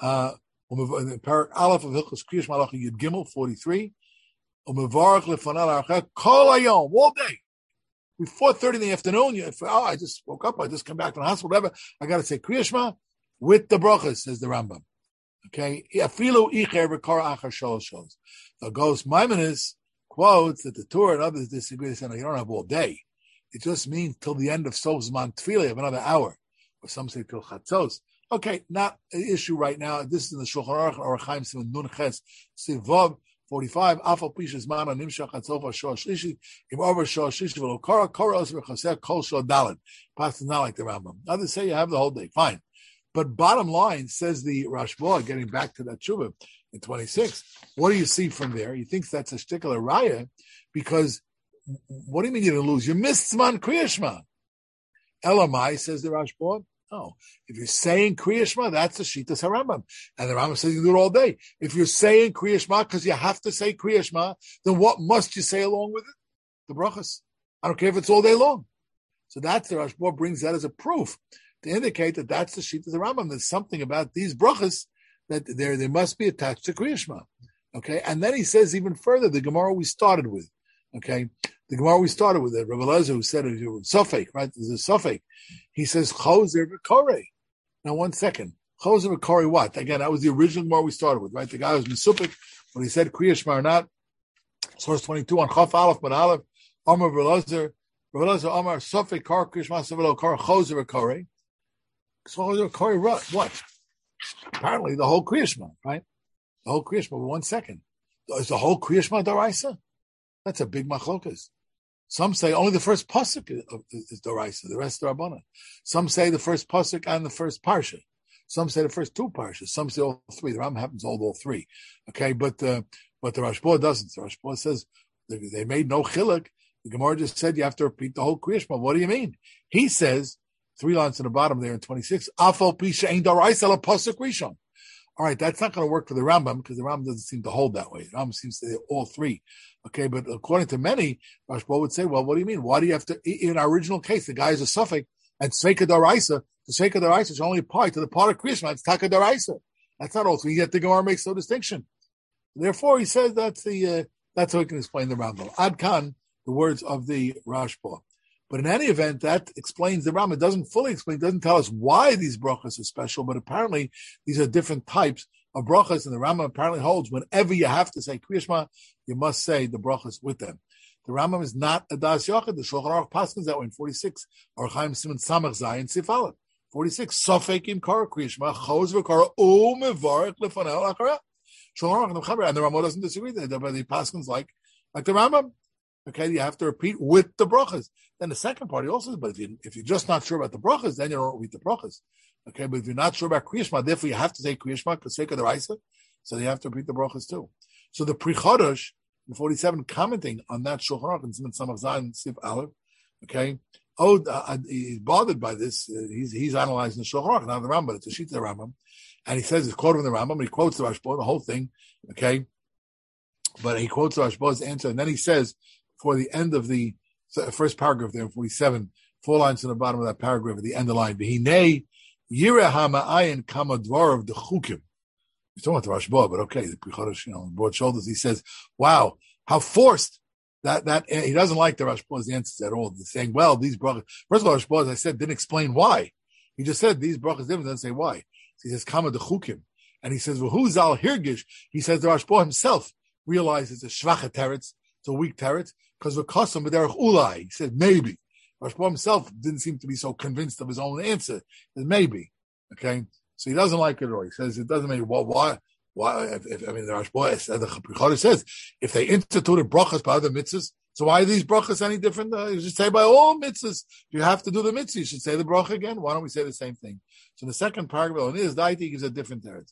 Parak Aleph of Hilchos Kriya Shema Yud Gimel 43. Umevarach lefanal archa kol hayom, all day. Before 4:30 in the afternoon, I just woke up, I just come back from the hospital, whatever. I got to say Kriya Shema with the brachas, says the Rambam. Okay, afilu icher v'kara achar shalosh shows. The Ghost Maimonides quotes that the Torah and others disagree. They say, no, you don't have all day. It just means till the end of Sovzman Tefillah, you have another hour. Or some say till Chatzos. Okay, not an issue right now. This is in the Shulchan Aruch, or Chaim Simon Nun Ches Sivav 45. Afal Pishes Mana Nimshach Atzofa Shor Shlishi Im Over Shor Shlishi V'Lo Kara Kara Osmer Chaseh Kol Shor Dalet. Pas is not like the Rambam. Others say you have the whole day. Fine. But bottom line, says the Rashba, getting back to that Shuvah in 26, what do you see from there? He thinks that's a shtickler raya, because what do you mean you didn't lose? You missed Zman Kriya Shema. Elamai, says the Rashba. Oh, if you're saying Kriya Shema, that's the Shitas HaRambam. And the Rambam says you do it all day. If you're saying Kriya Shema because you have to say Kriya Shema, then what must you say along with it? The brachas. I don't care if it's all day long. So that's the Rashba brings that as a proof to indicate that that's the Shitas HaRambam. There's something about these brachas that they must be attached to Kriya Shema. Okay, and then he says even further, the Gemara we started with. Okay, the Gemara we started with, Rabbi Elazar, who said it was Sofek, right? There's a Sofek. He says Choser v'Korei. Now, 1 second. Choser v'Korei what? Again, that was the original Gemara we started with, right? The guy was Mesupik when he said Kriya Shema or not. Source 22 on Chaf Aleph Ben Aleph. Amar Rabbi Elazar Amar Sofek Kar Kriya Shema Savelo Kar Choser v'Korei. Choser v'Korei what? apparently the whole Kriya Shema, right? The whole Kriya Shema, 1 second. Is the whole Kriya Shema Daraisa? That's a big machlokas. Some say only the first pasuk is Daraisa, the rest are Rabbana. Some say the first pasuk and the first parsha. Some say the first 2 parshas. Some say all 3. The Ram happens to hold all 3. Okay, but the Rashba doesn't. The Rashba says they made no chiluk. The Gemara just said you have to repeat the whole Kriya Shema. What do you mean? He says 3 lines in the bottom there in 26. Afal pisha ein Daraisa la pasuk rishon. All right, that's not going to work for the Rambam because the Rambam doesn't seem to hold that way. The Rambam seems to say all 3. Okay, but according to many, Rashba would say, well, what do you mean? Why do you have to, in our original case, the guy is a suffix, and Sveika Daraisa, the Sveika Daraisa is only applied to the part of Kriya Shema, it's Taka Daraisa. That's not all 3. Yet the Gemara makes no distinction. Therefore, he says that's how he can explain the Rambam. Ad Kan, the words of the Rashba. But in any event, that explains the Rambam. It doesn't fully explain, doesn't tell us why these brachas are special, but apparently these are different types of brachas, and the Rambam apparently holds whenever you have to say Kriya Shema, you must say the brachas with them. The Rambam is not a Das Yachid. The Shulchan Aruch paskins that way in 46, or Chaim Simon Samach Zayin Sif Aleph. 46, Sofek im Kara Kriya Shema, Choz v'Kara U Mevarech Lefanel Achara. Shulchan Aruch and the Mechaber, and the Rambam doesn't disagree. The paskins like the Rambam. Okay, you have to repeat with the brachas. Then the second part, he also says, but if you're just not sure about the brachas, then you don't read the brachas. Okay, but if you're not sure about Kriya Shema, therefore you have to say Kriya Shema, because sake of the Raisa, so you have to repeat the brachas too. So the Pri Chodesh, in 47, commenting on that Shulchan Aruch and Simon Samach Zayin Sif Aleph, okay, he's bothered by this. He's analyzing the Shulchan Aruch, not the Rambam, but it's a sheet of the Rambam, and he says it's quoted from the Rambam, and he quotes the Rashba, the whole thing, okay, but he quotes the Rashba's answer, and then he says, for the end of the first paragraph there, 47, 4 lines in the bottom of that paragraph, at the end of the line, V'hinei yireh ha'ma'ayin kama dvar of the chukim. He's talking about the Rashba, but okay, the Pri Chodesh, broad shoulders. He says, wow, how forced that he doesn't like the Rashba's answers at all. He's saying, well, these brachas, first of all, Rashba, as I said, didn't explain why. He just said these brachas doesn't say why. So he says, kama de chukim. And he says, who's zal hirgish? He says the Rashba himself realizes it's a shvacha teretz, it's a weak teretz, because of custom, but derech ulai. He said, maybe. Rashba himself didn't seem to be so convinced of his own answer. He said, maybe. Okay? So he doesn't like it at all. He says it doesn't make, well, why? The Rashba, the Pri Chodesh says, if they instituted brachas by other mitzvahs, so why are these brachas any different? You should say by all mitzvahs. If you have to do the mitzvah, you should say the bracha again. Why don't we say the same thing? So the second paragraph on his daiti gives a different teretz.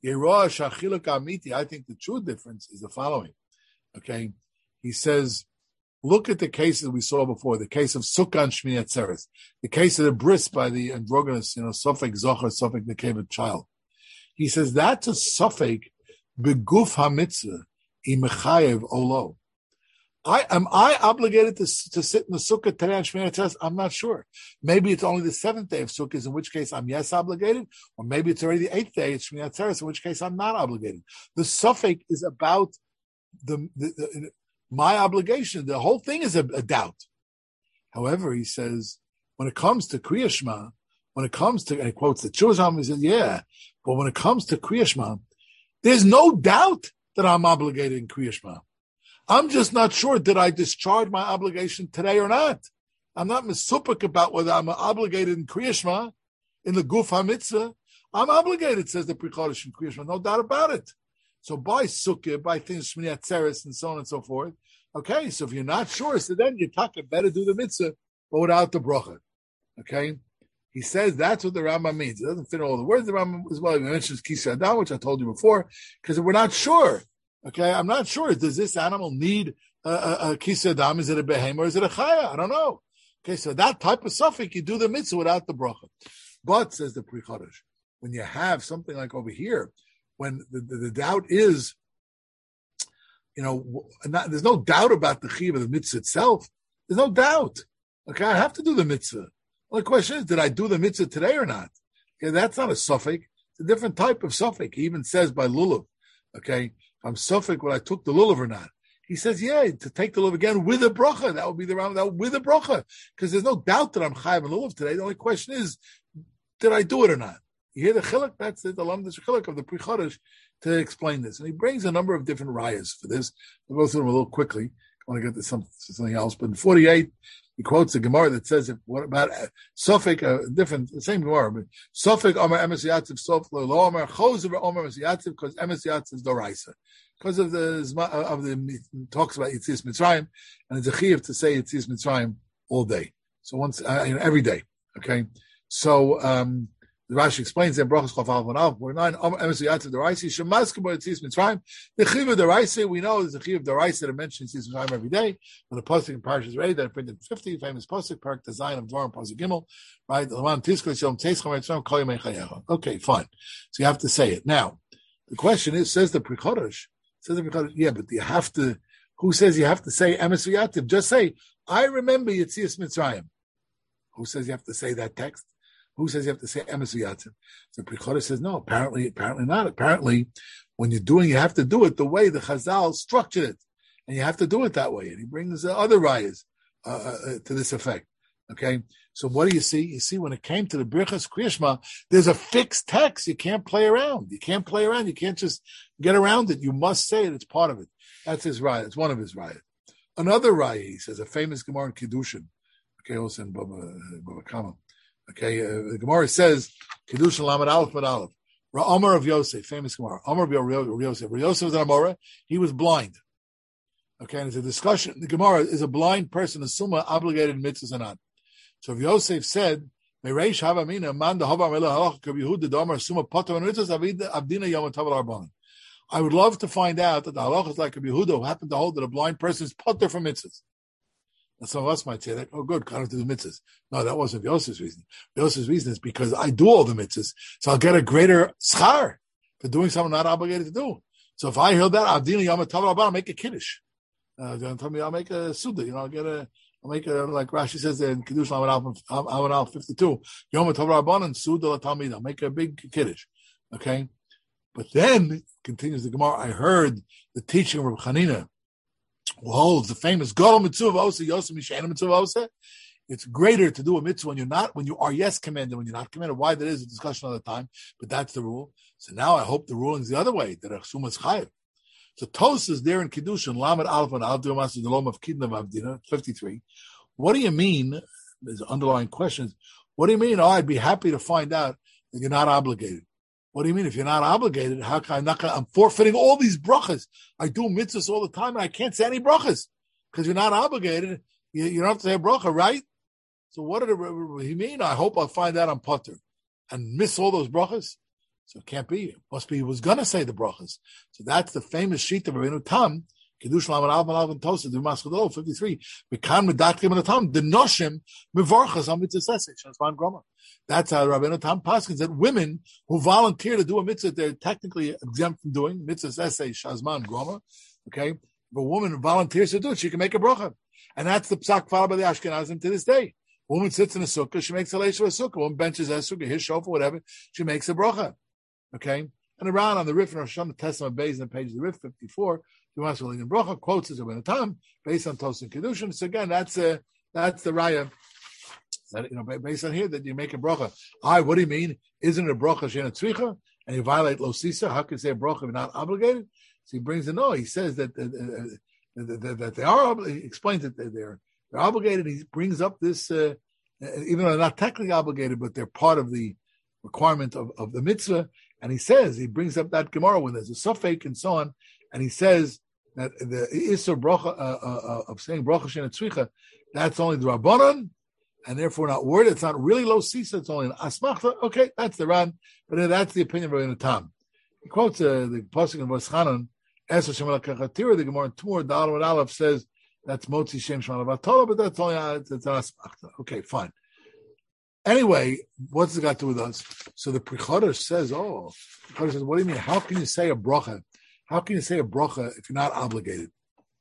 I think the true difference is the following. Okay? He says, look at the cases we saw before, the case of Sukkah and Shmini Atzeres, the case of the bris by the androgynous, Sofek Zocher, Sofek Nekevet child. He says that's a Sofek beguf hamitzvah imechayev olo. Am I obligated to sit in the Sukkah today on Shmini Atzeres? I'm not sure. Maybe it's only the 7th day of Sukkah, in which case I'm yes obligated, or maybe it's already the 8th day of Shmini Atzeres, in which case I'm not obligated. The Sofek is about my obligation. The whole thing is a doubt. However, he says, when it comes to Kriya Shema, and he quotes the Chuzam, he says, yeah, but when it comes to Kriya Shema, there's no doubt that I'm obligated in Kriya Shema. I'm just not sure, did I discharge my obligation today or not? I'm not misupik about whether I'm obligated in Kriya Shema, in the Guf HaMitzvah. I'm obligated, says the Pri Chodesh in Kriya Shema, no doubt about it. So by Sukkah, by things, Shmini Atzeres, and so on and so forth. Okay, so if you're not sure, so then you're talking better do the mitzvah, but without the bracha. Okay? He says that's what the Rambam means. It doesn't fit all the words of the Rambam as well. He mentions Kisei Adam, which I told you before, because we're not sure. Okay, I'm not sure. Does this animal need a Kisei Adam? Is it a behem or is it a chaya? I don't know. Okay, so that type of suffix, you do the mitzvah without the bracha. But, says the Pri Chodesh, when you have something like over here, when the doubt is, there's no doubt about the chiyuv of the mitzvah itself. There's no doubt. Okay, I have to do the mitzvah. Well, the question is, did I do the mitzvah today or not? Okay, that's not a suffix. It's a different type of suffix. He even says by lulav. Okay, I'm suffix when I took the lulav or not. He says, yeah, to take the lulav again with a bracha. That would be the round with a bracha. Because there's no doubt that I'm chayav and lulav today. The only question is, did I do it or not? You hear the chiluk? That's the lamdish chiluk of the Pri Chodesh to explain this. And he brings a number of different rayas for this. We'll go through them a little quickly. want to get to something else. But in 48, he quotes a Gemara that says, what about Suffolk, different, the same Gemara, but Suffolk, Omer, Emes Yatziv, Sof, Lo Omer, Choser, Omer, Emes Yatziv, because Emes Yatziv is Doraisa. Because of the talks about Yetzias Mitzrayim, and it's a chiyuv to say Yetzias Mitzrayim all day. So once, every day. Okay. So, the Rashi explains that Brachos Chaf Alf and Alf 49. Emes Yatziv Doraisa Shemaskebo Yetzias Mitzrayim. The chiyuv of Doraisa we know is the chiyuv of Doraisa that mentions Yetzias Mitzrayim every day. When the pasuk in Parshas Re'eh that printed in 50, famous pasuk, Parak Design of Dvarim pasuk Gimel, right? Okay, fine. So you have to say it. Now, the question is, says the Pri Chodesh, yeah, but you have to, who says you have to say Emes V'Yativ? Just say, I remember Yetzias Mitzrayim. Who says you have to say that text? Who says you have to say Emes V'Yativ? So Pri Chodesh says, no, apparently not. Apparently, when you're doing, you have to do it the way the Chazal structured it. And you have to do it that way. And he brings other rayas to this effect. Okay? So what do you see? You see, when it came to the Birchas Kriyas Shema, there's a fixed text. You can't play around. You can't just get around it. You must say it. It's part of it. That's his raya. It's one of his raya. Another raya, he says, a famous Gemara in Kiddushin. Okay, also in Baba Kama. Okay, the Gemara says, Kiddushin Lamed Aleph Med Aleph. Omer of Yosef, famous Gemara. Omer of Yosef. Yosef was an Amora. He was blind. Okay, and it's a discussion. The Gemara is a blind person, a summa, obligated in mitzvahs or not. So if Yosef said, I would love to find out that the halach is like a Yehuda who happened to hold that a blind person is potter from mitzvahs. And some of us might say that, oh good, kind of do the mitzvahs. No, that wasn't Yosef's reason. Yosef's reason is because I do all the mitzvahs, so I'll get a greater schar for doing something I'm not obligated to do. So if I heard that, I'll make a kiddush. I'll make a suda, I'll make a, like Rashi says in Kiddush Lamed Al 52, Yom Tov Rabbanan Suda LaTalmid. I'll make a big kiddush. Okay? But then, continues the Gemara, I heard the teaching of Reb Chanina, who holds the famous Gadol Mitzvah Osa, Yosef Mishana Mitzvah Osa. It's greater to do a mitzvah when you are yes commanded, when you're not commanded. Why that is a discussion another time, but that's the rule. So now I hope the ruling is the other way, that a Chsuma is chayiv. So Tos is there in Kiddushin, Lamed Aleph and Al Dumas the Lom of Kidna Avdina, 53. What do you mean? There's underlying questions. What do you mean? Oh, I'd be happy to find out that you're not obligated. What do you mean? If you're not obligated, how can I'm forfeiting all these brachas. I do mitzvahs all the time and I can't say any brachas because you're not obligated. You don't have to say a bracha, right? So what did he mean? I hope I'll find out I'm potter and miss all those brachas. So it can't be. It must be he was going to say the brachas. So that's the famous sheet of Rabbeinu Tam, Kiddush Lamed Aleph and Aleph and Tosa, the Maskadol, 53. We can medatkim in the Tam, the Noshim, mevarchas on mitzvah sesei, Shazman Groma. That's how Rabbeinu Tam paskins that women who volunteer to do a mitzvah, they're technically exempt from doing mitzvah sesei, Shazman Groma. Okay? If a woman volunteers to do it, she can make a bracha. And that's the psak followed by the Ashkenazim to this day. A woman sits in a sukkah, she makes a leish of a sukkah. A woman benches a sukkah, his shofar, whatever, she makes a bracha. Okay, and around on the Rif and Rosh Hashanah Testament based on page of the Rif 54, Dumas Bracha quotes as a Tam based on Tos and Kiddushin. So again, that's the raya that based on here that you make a bracha. What do you mean? Isn't it a bracha shena tzricha and you violate lo sisa? How can you say a bracha if you're not obligated? So he brings no. He says that they are. He explains that they're obligated. He brings up this even though they're not technically obligated, but they're part of the requirement of the mitzvah. And he says, he brings up that Gemara when there's a suffix and so on, and he says that the Isser bracha of saying bracha shena tzricha, that's only the Rabbanon, and therefore not word. It's not really lo sisa. It's only an asmachta. Okay, that's the Ran, but that's the opinion of Rabbeinu Tam. He quotes the pasuk in Vaschanan, Eser Shemal Kachatira. The Gemara in Tumor Daled and Aleph says that's Motzi Shem Shemal Vatola, but that's only it's an asmachta. Okay, fine. Anyway, what's it got to do with us? So the Pri Chodesh says, what do you mean? How can you say a bracha? How can you say a bracha if you're not obligated?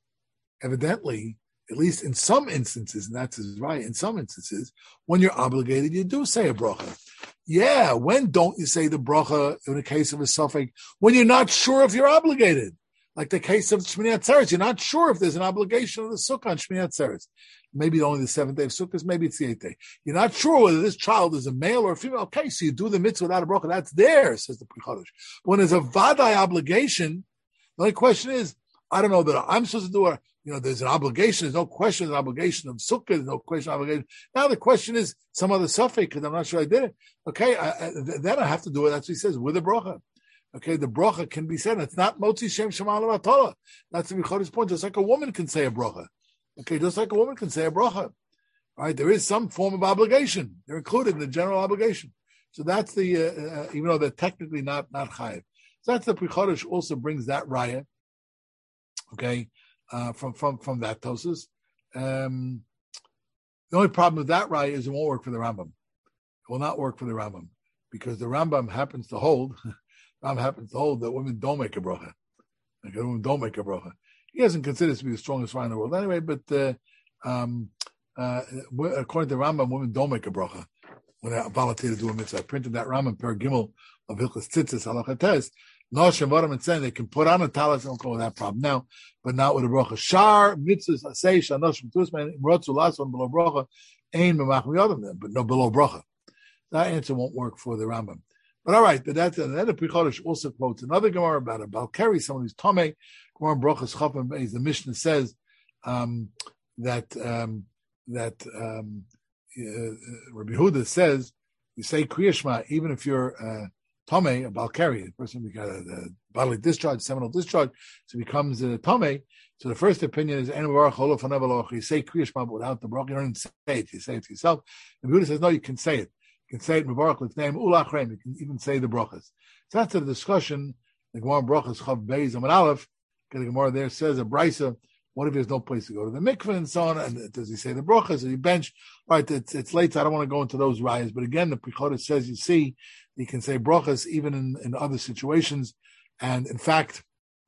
Evidently, at least in some instances, and that's right, in some instances, when you're obligated, you do say a bracha. Yeah, when don't you say the bracha in the case of a suffix? When you're not sure if you're obligated. Like the case of Shmini Atzeres, you're not sure if there's an obligation of the sukkah on Shmini Atzeres. Maybe only the 7th day of Sukkot, maybe it's the 8th day. You're not sure whether this child is a male or a female. Okay, so you do the mitzvah without a bracha. That's there, says the Pri Chodesh. When there's a vadai obligation, the only question is, I don't know that I'm supposed to do it. There's an obligation. There's no question. There's an obligation of sukkah. There's no question of obligation. Now the question is some other suffix because I'm not sure I did it. Okay, then I have to do it. That's what he says with a bracha. Okay, the bracha can be said. It's not motzi shem shema levatala. That's the Bichode's point. Just like a woman can say a bracha. Okay, just like a woman can say a bracha. All right, there is some form of obligation. They're included in the general obligation. So that's the even though they're technically not chayiv. So that's the Bichodesh also brings that raya. Okay, from that Tosas. The only problem with that raya is it won't work for the Rambam. It will not work for the Rambam because the Rambam happens to hold that women don't make a bracha. Okay, women don't make a bracha. He doesn't consider this to be the strongest raya in the world anyway, but according to the Rambam, women don't make a bracha when they're volunteer to do a mitzvah. I printed that Rambam per Gimel of Hilchos Tzitzis Halacha Tes. No Shavarim and saying they can put on a talis and go with that problem now, but not with a bracha. Shar mitzvahs asay shanosh v'tusman rotzu lason below bracha ain memach miyadam, but no below bracha. That answer won't work for the Rambam. But all right, but that's then the Prichodesh also quotes another Gemara about a Balkari, someone who's Tomei. Gemara Brachas Chafim Beis. The Mishnah says that Rabbi Yehuda says you say Kriya Shema even if you're Tomei, a Balkari, the person who got a bodily discharge, seminal discharge, so becomes a Tomei. So the first opinion is you say Kriya Shema without the bracha. You don't even say it. You say it to yourself. And Yehuda says no, you can say it. You can say it Mubarak with name Ulachrem. You can even say the brachas. So that's a discussion. The Gemara Brachas Chav Beis Amud Aleph. The Gemara there says a brisa. What if there's no place to go to the mikveh and so on? And does he say the brachas? Does he bench? Right, it's late. So I don't want to go into those rayas. But again, the Prichodesh says you see you can say brachas even in other situations. And in fact,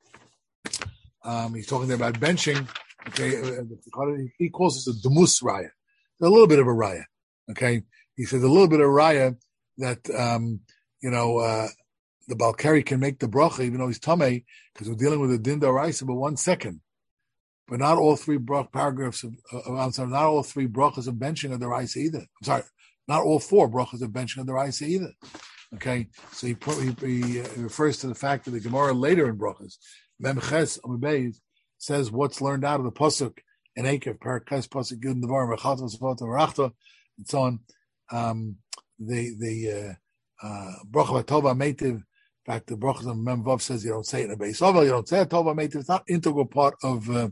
he's talking there about benching. Okay, he calls this a dumus raya. A little bit of a raya. Okay. He says a little bit of raya that, the Balkari can make the bracha, even though he's tamei, because we're dealing with a din d'oraisa, but 1 second. But not all three paragraphs not all three brachas of benching of the raisa either. I'm sorry, not all 4 brachas of benching of the raisa either. Okay, so he refers to the fact that the Gemara later in brachas, Memches Amibez, says what's learned out of the pasuk in Ekev, Parakas pasuk Gid Nevar Mechatos Vota Rachta, and so on. The bracha tova meitiv. In fact, the brachas of Mem Vav says you don't say it in a base oval. You don't say a tova meitiv. It's not integral part of the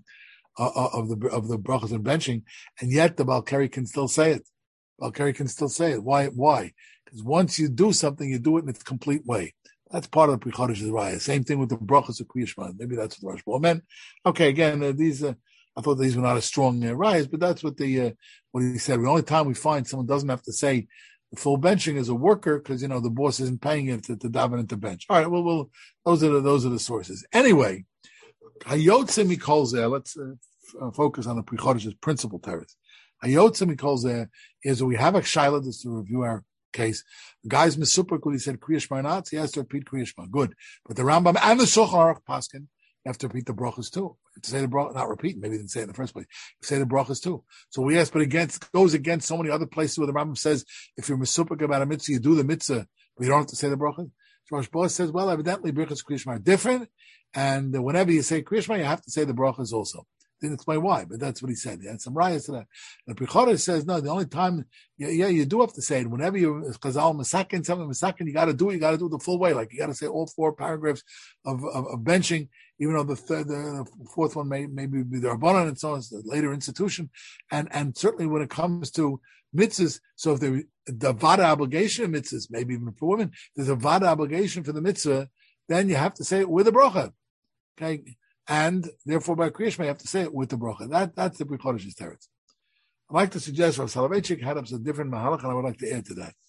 brachas and benching, and yet the Balkari can still say it. Balkari can still say it. Why? Because once you do something, you do it in its complete way. That's part of the Prichodesh's raya. Same thing with the brachas of Kriya Shema. Maybe that's what the Rosh meant. Okay, again, these. I thought these were not as strong rayas, but that's what what he said. The only time we find someone doesn't have to say the full benching is a worker because the boss isn't paying him to daven into bench. All right, well, those are the sources. Anyway, hayotze mikol zeh. Let's focus on the Prichodesh's principal teretz. Hayotze mikol zeh is we have a shaila just to review our case. The guy's misuprik when he said Kriya Shema not, he has to repeat Kriya Shema. Good, but the Rambam and the Shulchan Aruch paskin have to repeat the brachas too. To say the bracha, not repeat, maybe he didn't say it in the first place. Say the brachas too. So we ask, but goes against so many other places where the Rambam says if you're mesupik about a mitzvah, you do the mitzvah, but you don't have to say the brachas. So Rosh Boaz says, well, evidently brachas Kriya Shema are different, and whenever you say Kriya Shema, you have to say the brachas also. Didn't explain why, but that's what he said. He had some rayas to that. And Prichodesh says, no, the only time, you do have to say it. Whenever you, Chazal Masakin, something Masakin, you got to do it the full way. Like you got to say all 4 paragraphs of benching, even though the fourth one may be the Rabbanan and so on, it's the later institution. And certainly when it comes to mitzvahs, so if the vada obligation of mitzvahs, maybe even for women, there's a vada obligation for the mitzvah, then you have to say it with a bracha. Okay. And therefore, by Kriya Shema, you have to say it with the bracha. That's the Prichodesh's teretz. I'd like to suggest Rav Soloveitchik had up a different mahalach, and I would like to add to that.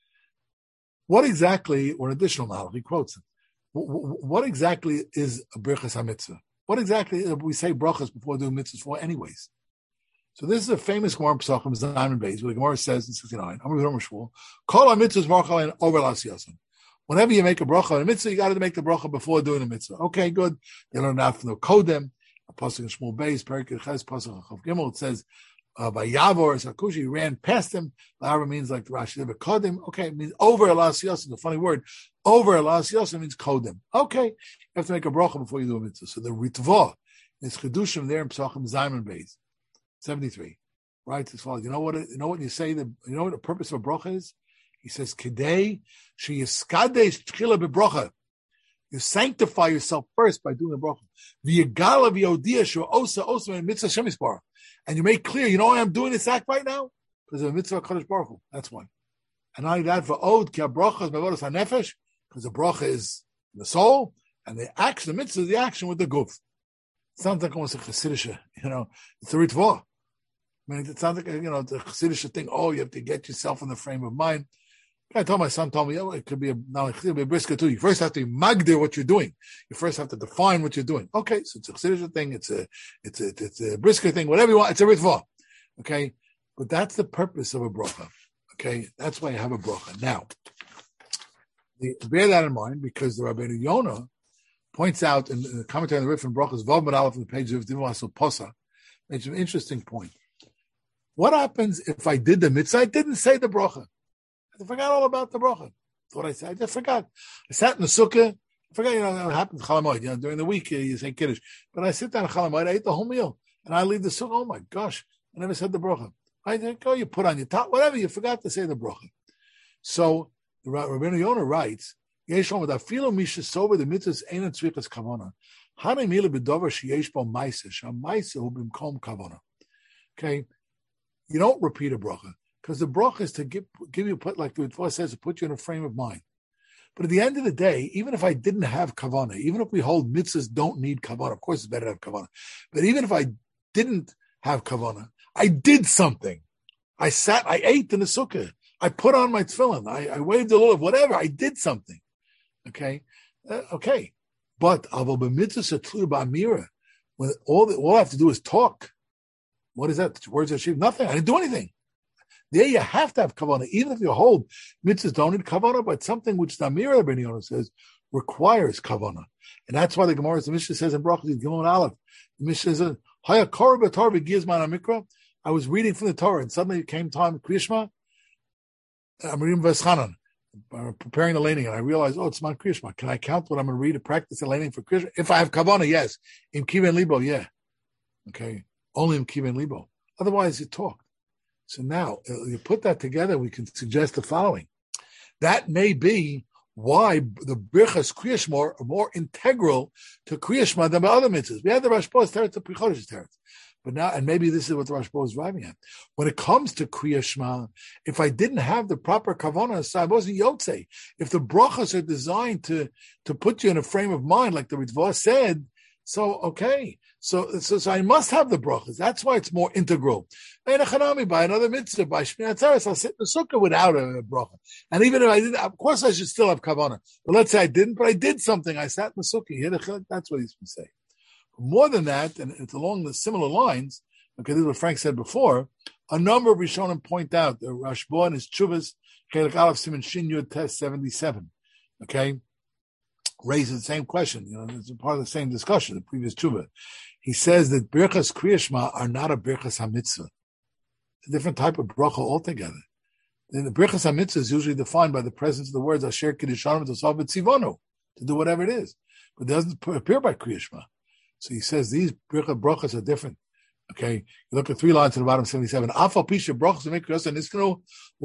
What exactly, or an additional mahalach, he quotes it. What exactly is a brachas hamitzvah? What exactly we say brachas before doing mitzvahs for, anyways? So this is a famous Gemara Pesachim Zion Beis, where the Gemara says in 69, Amar Shmuel, Kol hamitzvahs marchal and over l'asiyasam. Whenever you make a bracha on a mitzvah, you got to make the bracha before doing a mitzvah. Okay, good. They learn that from the Kodem, a pasuk in Shmuel Beis, Perikah Ches, pasuk Chav Gimel. It says, by Yavor, Sakushi, he ran past him. Yavor means like the Rashi, but Kodem, okay, it means over Elas Yosem, the funny word. Over Elas Yosem means Kodem. Okay, you have to make a bracha before you do a mitzvah. So the Ritva It's Chedushim there in Pesachim Zayman Beis, 73. Right? As follows. You know what you say, you know what the purpose of a bracha is? He says, Kedei sheyiskadesh tchila bebrocha. You sanctify yourself first by doing the bracha. V'yagala v'yodia shu osa mitzvah Hashem Yisbarach. And you make clear, you know why I'm doing this act right now? Because of a mitzvah Kadosh Baruch Hu. That's why. And not only that, v'od ki bracha is mevodas hanefesh, because the bracha is the soul, and the action, the mitzvah is the action with the guf. It sounds like almost a chassidish, it's a ritvah. I mean, it sounds like, the chassidish thing, you have to get yourself in the frame of mind. My son told me, it could be a brisker too. You first have to magdir what you're doing. You first have to define what you're doing. Okay, so it's a chassidish thing, it's a brisker thing, whatever you want, it's a ritvah. Okay, but that's the purpose of a bracha. Okay, that's why you have a bracha. Now, bear that in mind, because the Rabbeinu Yonah points out in the commentary on the Rif and Brachas, Vav Medalef from the page of Divin Asel Posa, makes an interesting point. What happens if I did the mitzvah? I didn't say the bracha. I forgot all about the bracha. That's what I said. I just forgot. I sat in the sukkah. I forgot, what happens Chalamoid. During the week, you say Kiddush. But I sit down in Chalamoid, I ate the whole meal. And I leave the sukkah. Oh my gosh, I never said the bracha. I think, you put on your top, whatever, you forgot to say the bracha. So, Rabbeinu Yonah writes, Yesh Omer, Afilo Misha Sober, the mitzvahs Einan Tzrichas Kavona. Hanei Mila B'dover Sheyesh Bo Maisa, Sham Maisa Hu B'mkom Kavona. Okay? You don't repeat a bracha. Because the bracha is to give you, like the Ritva says, to put you in a frame of mind. But at the end of the day, even if I didn't have kavana, even if we hold mitzvahs don't need kavana, of course it's better to have kavana. But even if I didn't have kavana, I did something. I ate in the sukkah. I put on my tefillin. I waved a little, whatever. I did something. Okay? Okay. But avol b'mitzvah satlu ba'amira, when all I have to do is talk. What is that? Words of Hashem? Nothing. I didn't do anything. There you have to have kavanah, even if you hold mitzvahs don't need kavanah, but something which the Amir Rabbeinu Yonah says requires kavanah, and that's why the Mishnah says in Brachos Gimel Aleph, the Mishnah says, "Haya kor b'Torah v'gizman amikra." I was reading from the Torah, and suddenly it came time Kriya Shema. I'm reading Veschanan, preparing the laning, and I realized, it's my Kriya Shema. Can I count what I'm going to read to practice the laning for Kriya Shema? If I have kavanah, yes. Im kiven libo, yeah. Okay, only im kiven libo. Otherwise, you talk. So now, you put that together, we can suggest the following. That may be why the Birchas Kriya Shema are more integral to Kriya Shema than the other mitzvahs. We had the Rashba's teretz, the Pri Chodesh teretz. But now, and maybe this is what the Rashba is driving at. When it comes to Kriya Shema, if I didn't have the proper kavanah, so I wasn't Yotzei. If the brachas are designed to put you in a frame of mind, like the Ritva said, so, okay. So I must have the brachas. That's why it's more integral. By another mitzvah, by Shmini Atzeres, I'll sit in the sukkah without a bracha. And even if I didn't, of course I should still have kavanah. But let's say I didn't, but I did something. I sat in the sukkah. That's what he's going to say. More than that, and it's along the similar lines, okay, this is what Frank said before, a number of Rishonim point out, the Rashba and his Chuvas, Chelik Aleph Siman Shin Yud Tes 77, okay, raises the same question. It's a part of the same discussion, the previous Chuvah. He says that Birchas Kriya Shema are not a Birchas HaMitzvah. It's a different type of bracha altogether. The Birchas HaMitzvah is usually defined by the presence of the words Asher Kiddushanim Tosav B'Tzivonu, to do whatever it is. But it doesn't appear by Kriya Shema. So he says these brachas are different. Okay, you look at 3 lines at the bottom, 77. Afal pisha brachas make us and it's going to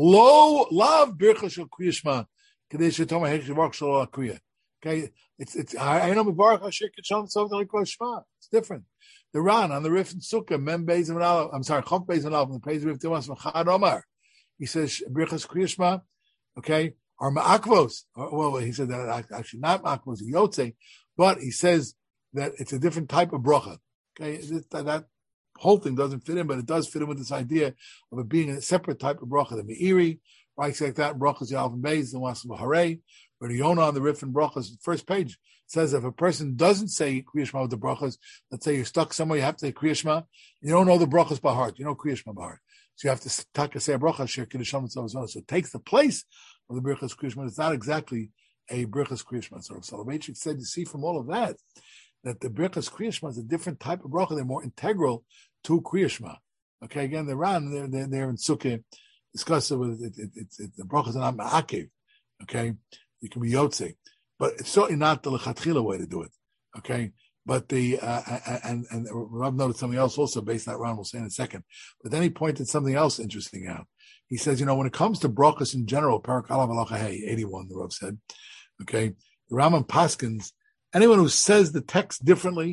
low love birchas shel Kriya Shema. Kadesh Toma Heksh Baruch Shel Kriya. Okay, it's I know Baruch Asher Kiddushanim Tosav B'Tzivonu Shema. It's different. The Ran on the Rif and Sukkah, Mem Beis and Aleph. I'm sorry, Chof Beis and Aleph on the page of Rif Timas Machad Omar. He says birchas Kriya Shema. Okay, are ma'akvos. Well, he said that actually not ma'akvos, yotze, but he says that it's a different type of bracha. Okay, that whole thing doesn't fit in, but it does fit in with this idea of it being a separate type of bracha. The Meiri writes like that. Brachas Yalv and Beis and Wasam Harei. But Yonah on the Rif and Brachas, first page, says if a person doesn't say Kriya Shema with the brachas, let's say you're stuck somewhere, you have to say Kriya Shema, you don't know the brachas by heart, you know Kriya Shema by heart. So you have to say a bracha, Asher Kiddushanim Tosav. So it takes the place of the Birchas Kriya Shema. It's not exactly a Birchas Kriya Shema. So Soloveitchik said, you see from all of that the Birchas Kriya Shema is a different type of bracha. They're more integral to Kriya Shema. Okay, again, they're in Sukkah, discuss it with the brachas are not ma'akev. Okay, you can be yotze, but it's certainly not the lechatchila way to do it. Okay, But and Rav noted something else also based on that round. We'll say in a second. But then he pointed something else interesting out. He says, when it comes to brachas in general, Parak Alav Halacha Hey, 81, the Rav said, okay, the Rambam Paskins, anyone who says the text differently,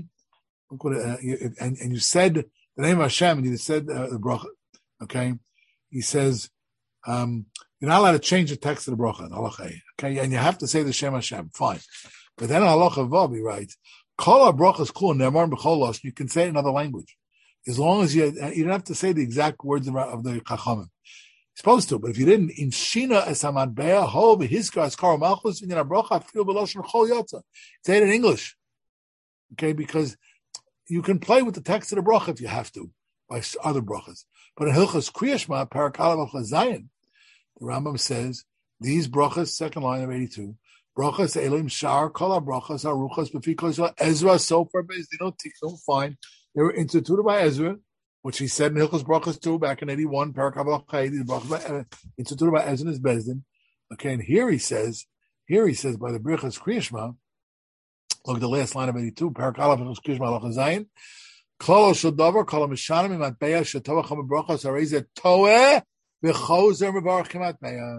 and you said the name of Hashem, and you said the bracha, okay, he says, you're not allowed to change the text of the bracha, okay, and you have to say the Shem Hashem, fine. But then Halacha Vav, he writes, Kol HaBrachas Kul Ne'emar B'chol Lashon, you can say it in another language, as long as you don't have to say the exact words of the Chachamim. Supposed to, but if you didn't, in Shina es hamadbea ho b'hizkar as karo malchus in bracha feel b'loshen chol yotza. Say it in English, okay? Because you can play with the text of the bracha if you have to by other brachas. But in Hilchos Kriya Shema Parak Aleph Zayin, the Rambam says these brachas, second line of 82, brachas elim shar kol brachas aruchas b'fikos Ezra Sofer Bezdino Tikkun. Fine, they were instituted by Ezra, which he said in Hilchos Brachas too, back in 81, Parak Halacha, instituted by Ezra and Bezdin. Okay, and here he says by the Birchas Kriya Shema, look at the last line of 82, Parak Halacha Kriya Shema Halacha Zayin, Klalo Shodavar, Kala Mishanim, Matbeya, Shetavach HaMebrachas, Areze Toeh, V'chozer Mevarach Matbeya.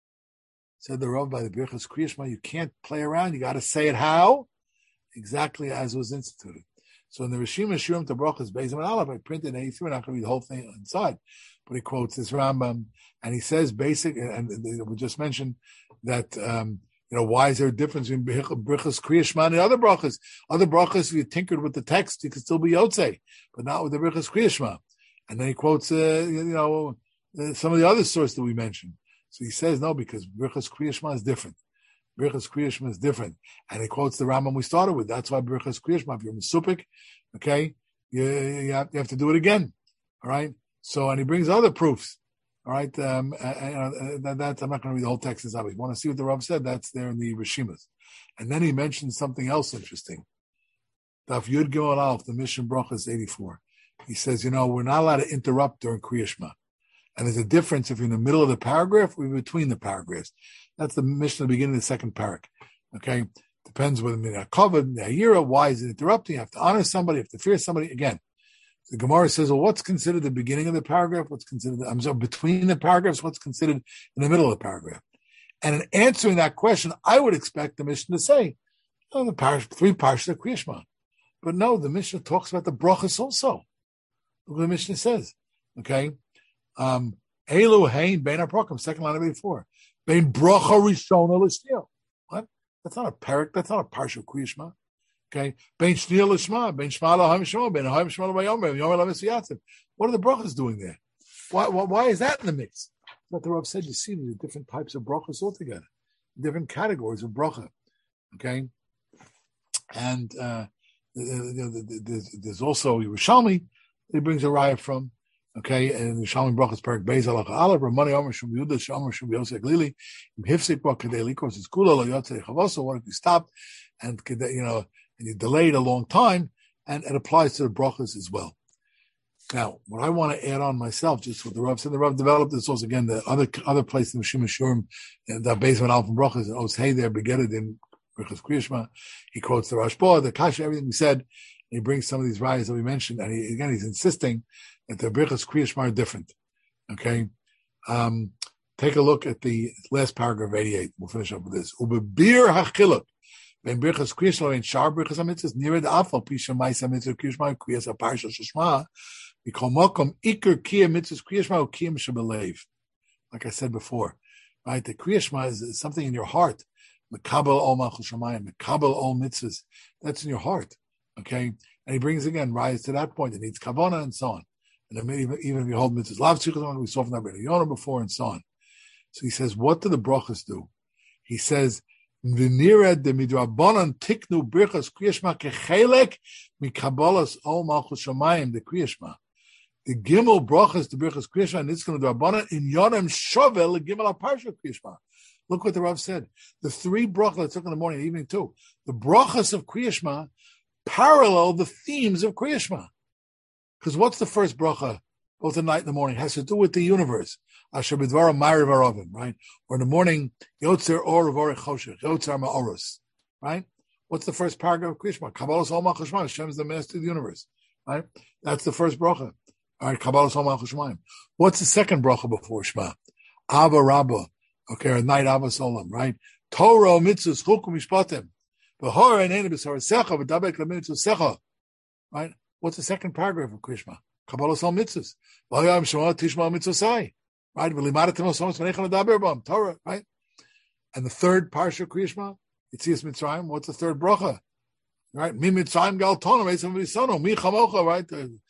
Said the Rav by the Birchas Kriya Shema, you can't play around, you got to say it how? Exactly as was instituted. So in the Rishima Shurim to Brachas Beis and Aleph, I printed 83, I'm not going to read the whole thing inside, but he quotes this Rambam, and he says basic, and we just mentioned that, why is there a difference in Brachas Kriya Shema and the other Brachas? Other Brachas, if you tinkered with the text, you could still be Yotzei, but not with the Brachas Kriya Shema. And then he quotes, some of the other sources that we mentioned. So he says, no, because Brachas Kriya Shema is different. Birchas Kriya Shema is different. And he quotes the Rambam we started with. That's why Birchas Kriya Shema, if you're Mesupik, okay, you have to do it again. All right? So, and he brings other proofs. All right? I'm not going to read the whole text. If you want to see what the Rav said, that's there in the Rishimas. And then he mentioned something else interesting. Daf Yud Gimel Aleph, the Mission Brachas 84. He says, we're not allowed to interrupt during Kriya Shema. And there's a difference if you're in the middle of the paragraph or between the paragraphs. That's the mission at the beginning of the second parak. Okay? Depends whether it's covered, the why is it interrupting? You have to honor somebody, you have to fear somebody. Again, the Gemara says, well, what's considered the beginning of the paragraph? What's considered, between the paragraphs? What's considered in the middle of the paragraph? And in answering that question, I would expect the Mishnah to say, the three parshas of Kriya Shema. But no, the Mishnah talks about the brachas also. Look what the Mishnah says. Okay? Elu hein bein haprokim, second line of 84. Bein bracha rishona l'shniel. What? That's not a parak. That's not a parsha of Kriya Shema. Okay. Bein shniel l'shma. Bein shma l'haim shema. Bein haim shema l'bayom. Yom l'avisiyatzim. What are the brachas doing there? Why is that in the mix? But the Rav said, you see, there's different types of brachas altogether, different categories of bracha. Okay. And there's also Yerushalmi. He brings a raya from. Okay, and the Shalom Brachas Parak Beis Halacha Aleph Ramani Omer Shum Yehuda Shomer Shum Yosef Glili Hifsik Bach Kedei Likos is Kula Lo Yotzei Chavoso. What if you stopped and and you delayed a long time, and it applies to the brachas as well. Now, what I want to add on myself, just what the Rav said, the Rav developed this also again. The other place in the Shema Shurim, the Beis Aleph and Brachas, and Os Hey there Begeted in Brachas Kriya Shema. He quotes the Rashba, the Kasha, everything we said. He brings some of these rayas that we mentioned, and he's insisting that the Birchas Kriya Shema are different. Okay? Take a look at the last paragraph, 88. We'll finish up with this. Ubebir hachiluk. Ben Birchas Kriya Shema and Shar Birchas HaMitzvahs Nired Afal Pisha Ma'isa Mitzvah Kriya Shema Kriyas HaParsha Shema Mikol Mokom Iker Kriya Mitzvahs Kriya Shema Ukiyim Shebelev. Like I said before, right? The Kriya Shema is something in your heart. Mekabel Ol Malchus Shamayim, Mekabel Ol Mitzvahs. That's in your heart. Okay? And he brings again rise to that point. It needs kavana and so on. And even if you hold mitzvahs, lav tzrichos, we saw from that Yonah before and so on. So he says, what do the brachas do? He says, v'nira de midrabanan tiknu birchas Kriya Shema kechelek mikabalas ol malchus shamayim, the Kriya Shema. The gimel brachas, the birchas Kriya Shema, and it's going to drabanan in yonam shovel, the gimel aparsha Kriya Shema. Look what the Rav said. The three brachas I took in the morning and evening too. The brachas of Kriya Shema parallel the themes of Kriya Shema. Because what's the first bracha, both the night and the morning, has to do with the universe. Asher b'dvara ma'ariv aravim, right? Or in the morning, Yotzer or v'orech choshech, Yotzer ma'oros, right? What's the first paragraph of Kriya Shema? Kabbalah Sol Malchus Shemaim. Hashem is the master of the universe. Right? That's the first bracha. All right, Kabbalah Sol Malchus Shemaim. What's the second bracha before Shema? Abba Rabba. Okay, or Night Abba Solam, right? Torah mitzvahs chukum mishpatim. V'hora enenu b'sarasecha v'dabek l'mitzvah. Right? What's the second paragraph of Kriya Shema? Kabbalah Sol mitzvahs. V'hayam shema tishma mitzvosai. Right? V'limadatim osamos v'nechan adaber bam. Torah, right? And the third parsha of Kriya Shema, Yetzias Mitzrayim. What's the third bracha? Right? Mi Mitzrayim gal tono meisam v'nisono. Mi chamocha, right?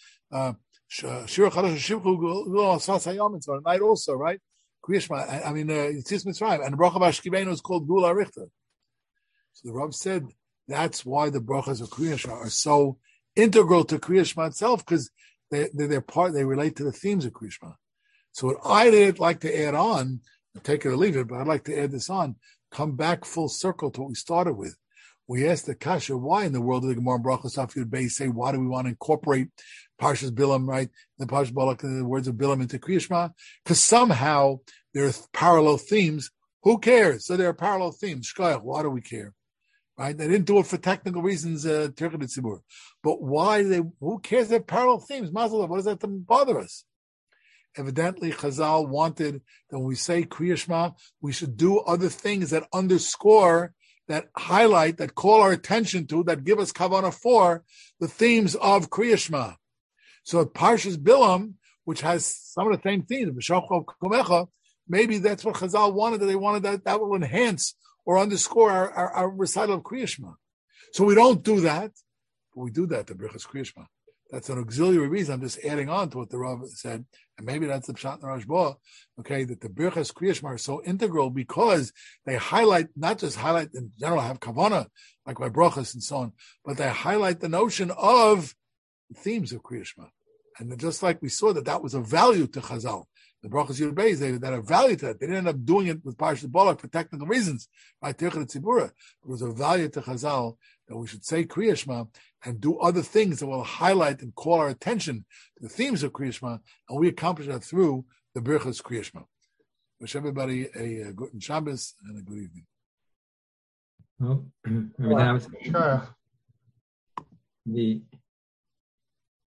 Shira chadash shivchu gul asas hayom. It's on night also, right? Kriya Shema, Yetzias Mitzrayim. And the bracha of Ashkivenu is called Gul Arichta. So the Rav said that's why the brachas of Kriya Shema are so integral to Kriya Shema itself, because they're part, they relate to the themes of Kriya Shema. So what I'd like to add on, take it or leave it, but I'd like to add this on, come back full circle to what we started with. We asked the Kasha, why in the world of the Gemara and Brachos Daf Yud Beis say, why do we want to incorporate Parshas Bilam, right, the Parshas Balak, and the words of Bilam into Kriya Shema? Because somehow there are parallel themes. Who cares? So there are parallel themes. Shkoyach, why do we care? Right? They didn't do it for technical reasons, Tirchei Tzibur. But why who cares? They're parallel themes. Mazel, what does that bother us? Evidently, Chazal wanted that when we say Kriya Shema, we should do other things that underscore, that highlight, that call our attention to, that give us kavanah for the themes of Kriya Shema. So Parshas Bilam, which has some of the same themes, B'Shachov Kumecha, maybe that's what Chazal wanted, that they wanted that will enhance or underscore our recital of Kriya Shema. So we don't do that, but we do that to Birchas Kriya Shema. That's an auxiliary reason. I'm just adding on to what the Rav said, and maybe that's the Pshat in Rashba, okay, that the Birchas Kriya Shema are so integral because they highlight, not just highlight in general, have kavanah, like by brachas and so on, but they highlight the notion of the themes of Kriya Shema. And just like we saw that was a value to Chazal. The brachas Yud Beis, they had a value to that. They didn't end up doing it with Parshas Balak for technical reasons, by Tirchei Tzibura. It was a value to Chazal that we should say Kriya Shema and do other things that will highlight and call our attention to the themes of Kriya Shema, and we accomplish that through the Birchas Kriya Shema. Wish everybody a good Shabbos and a good evening. Well, the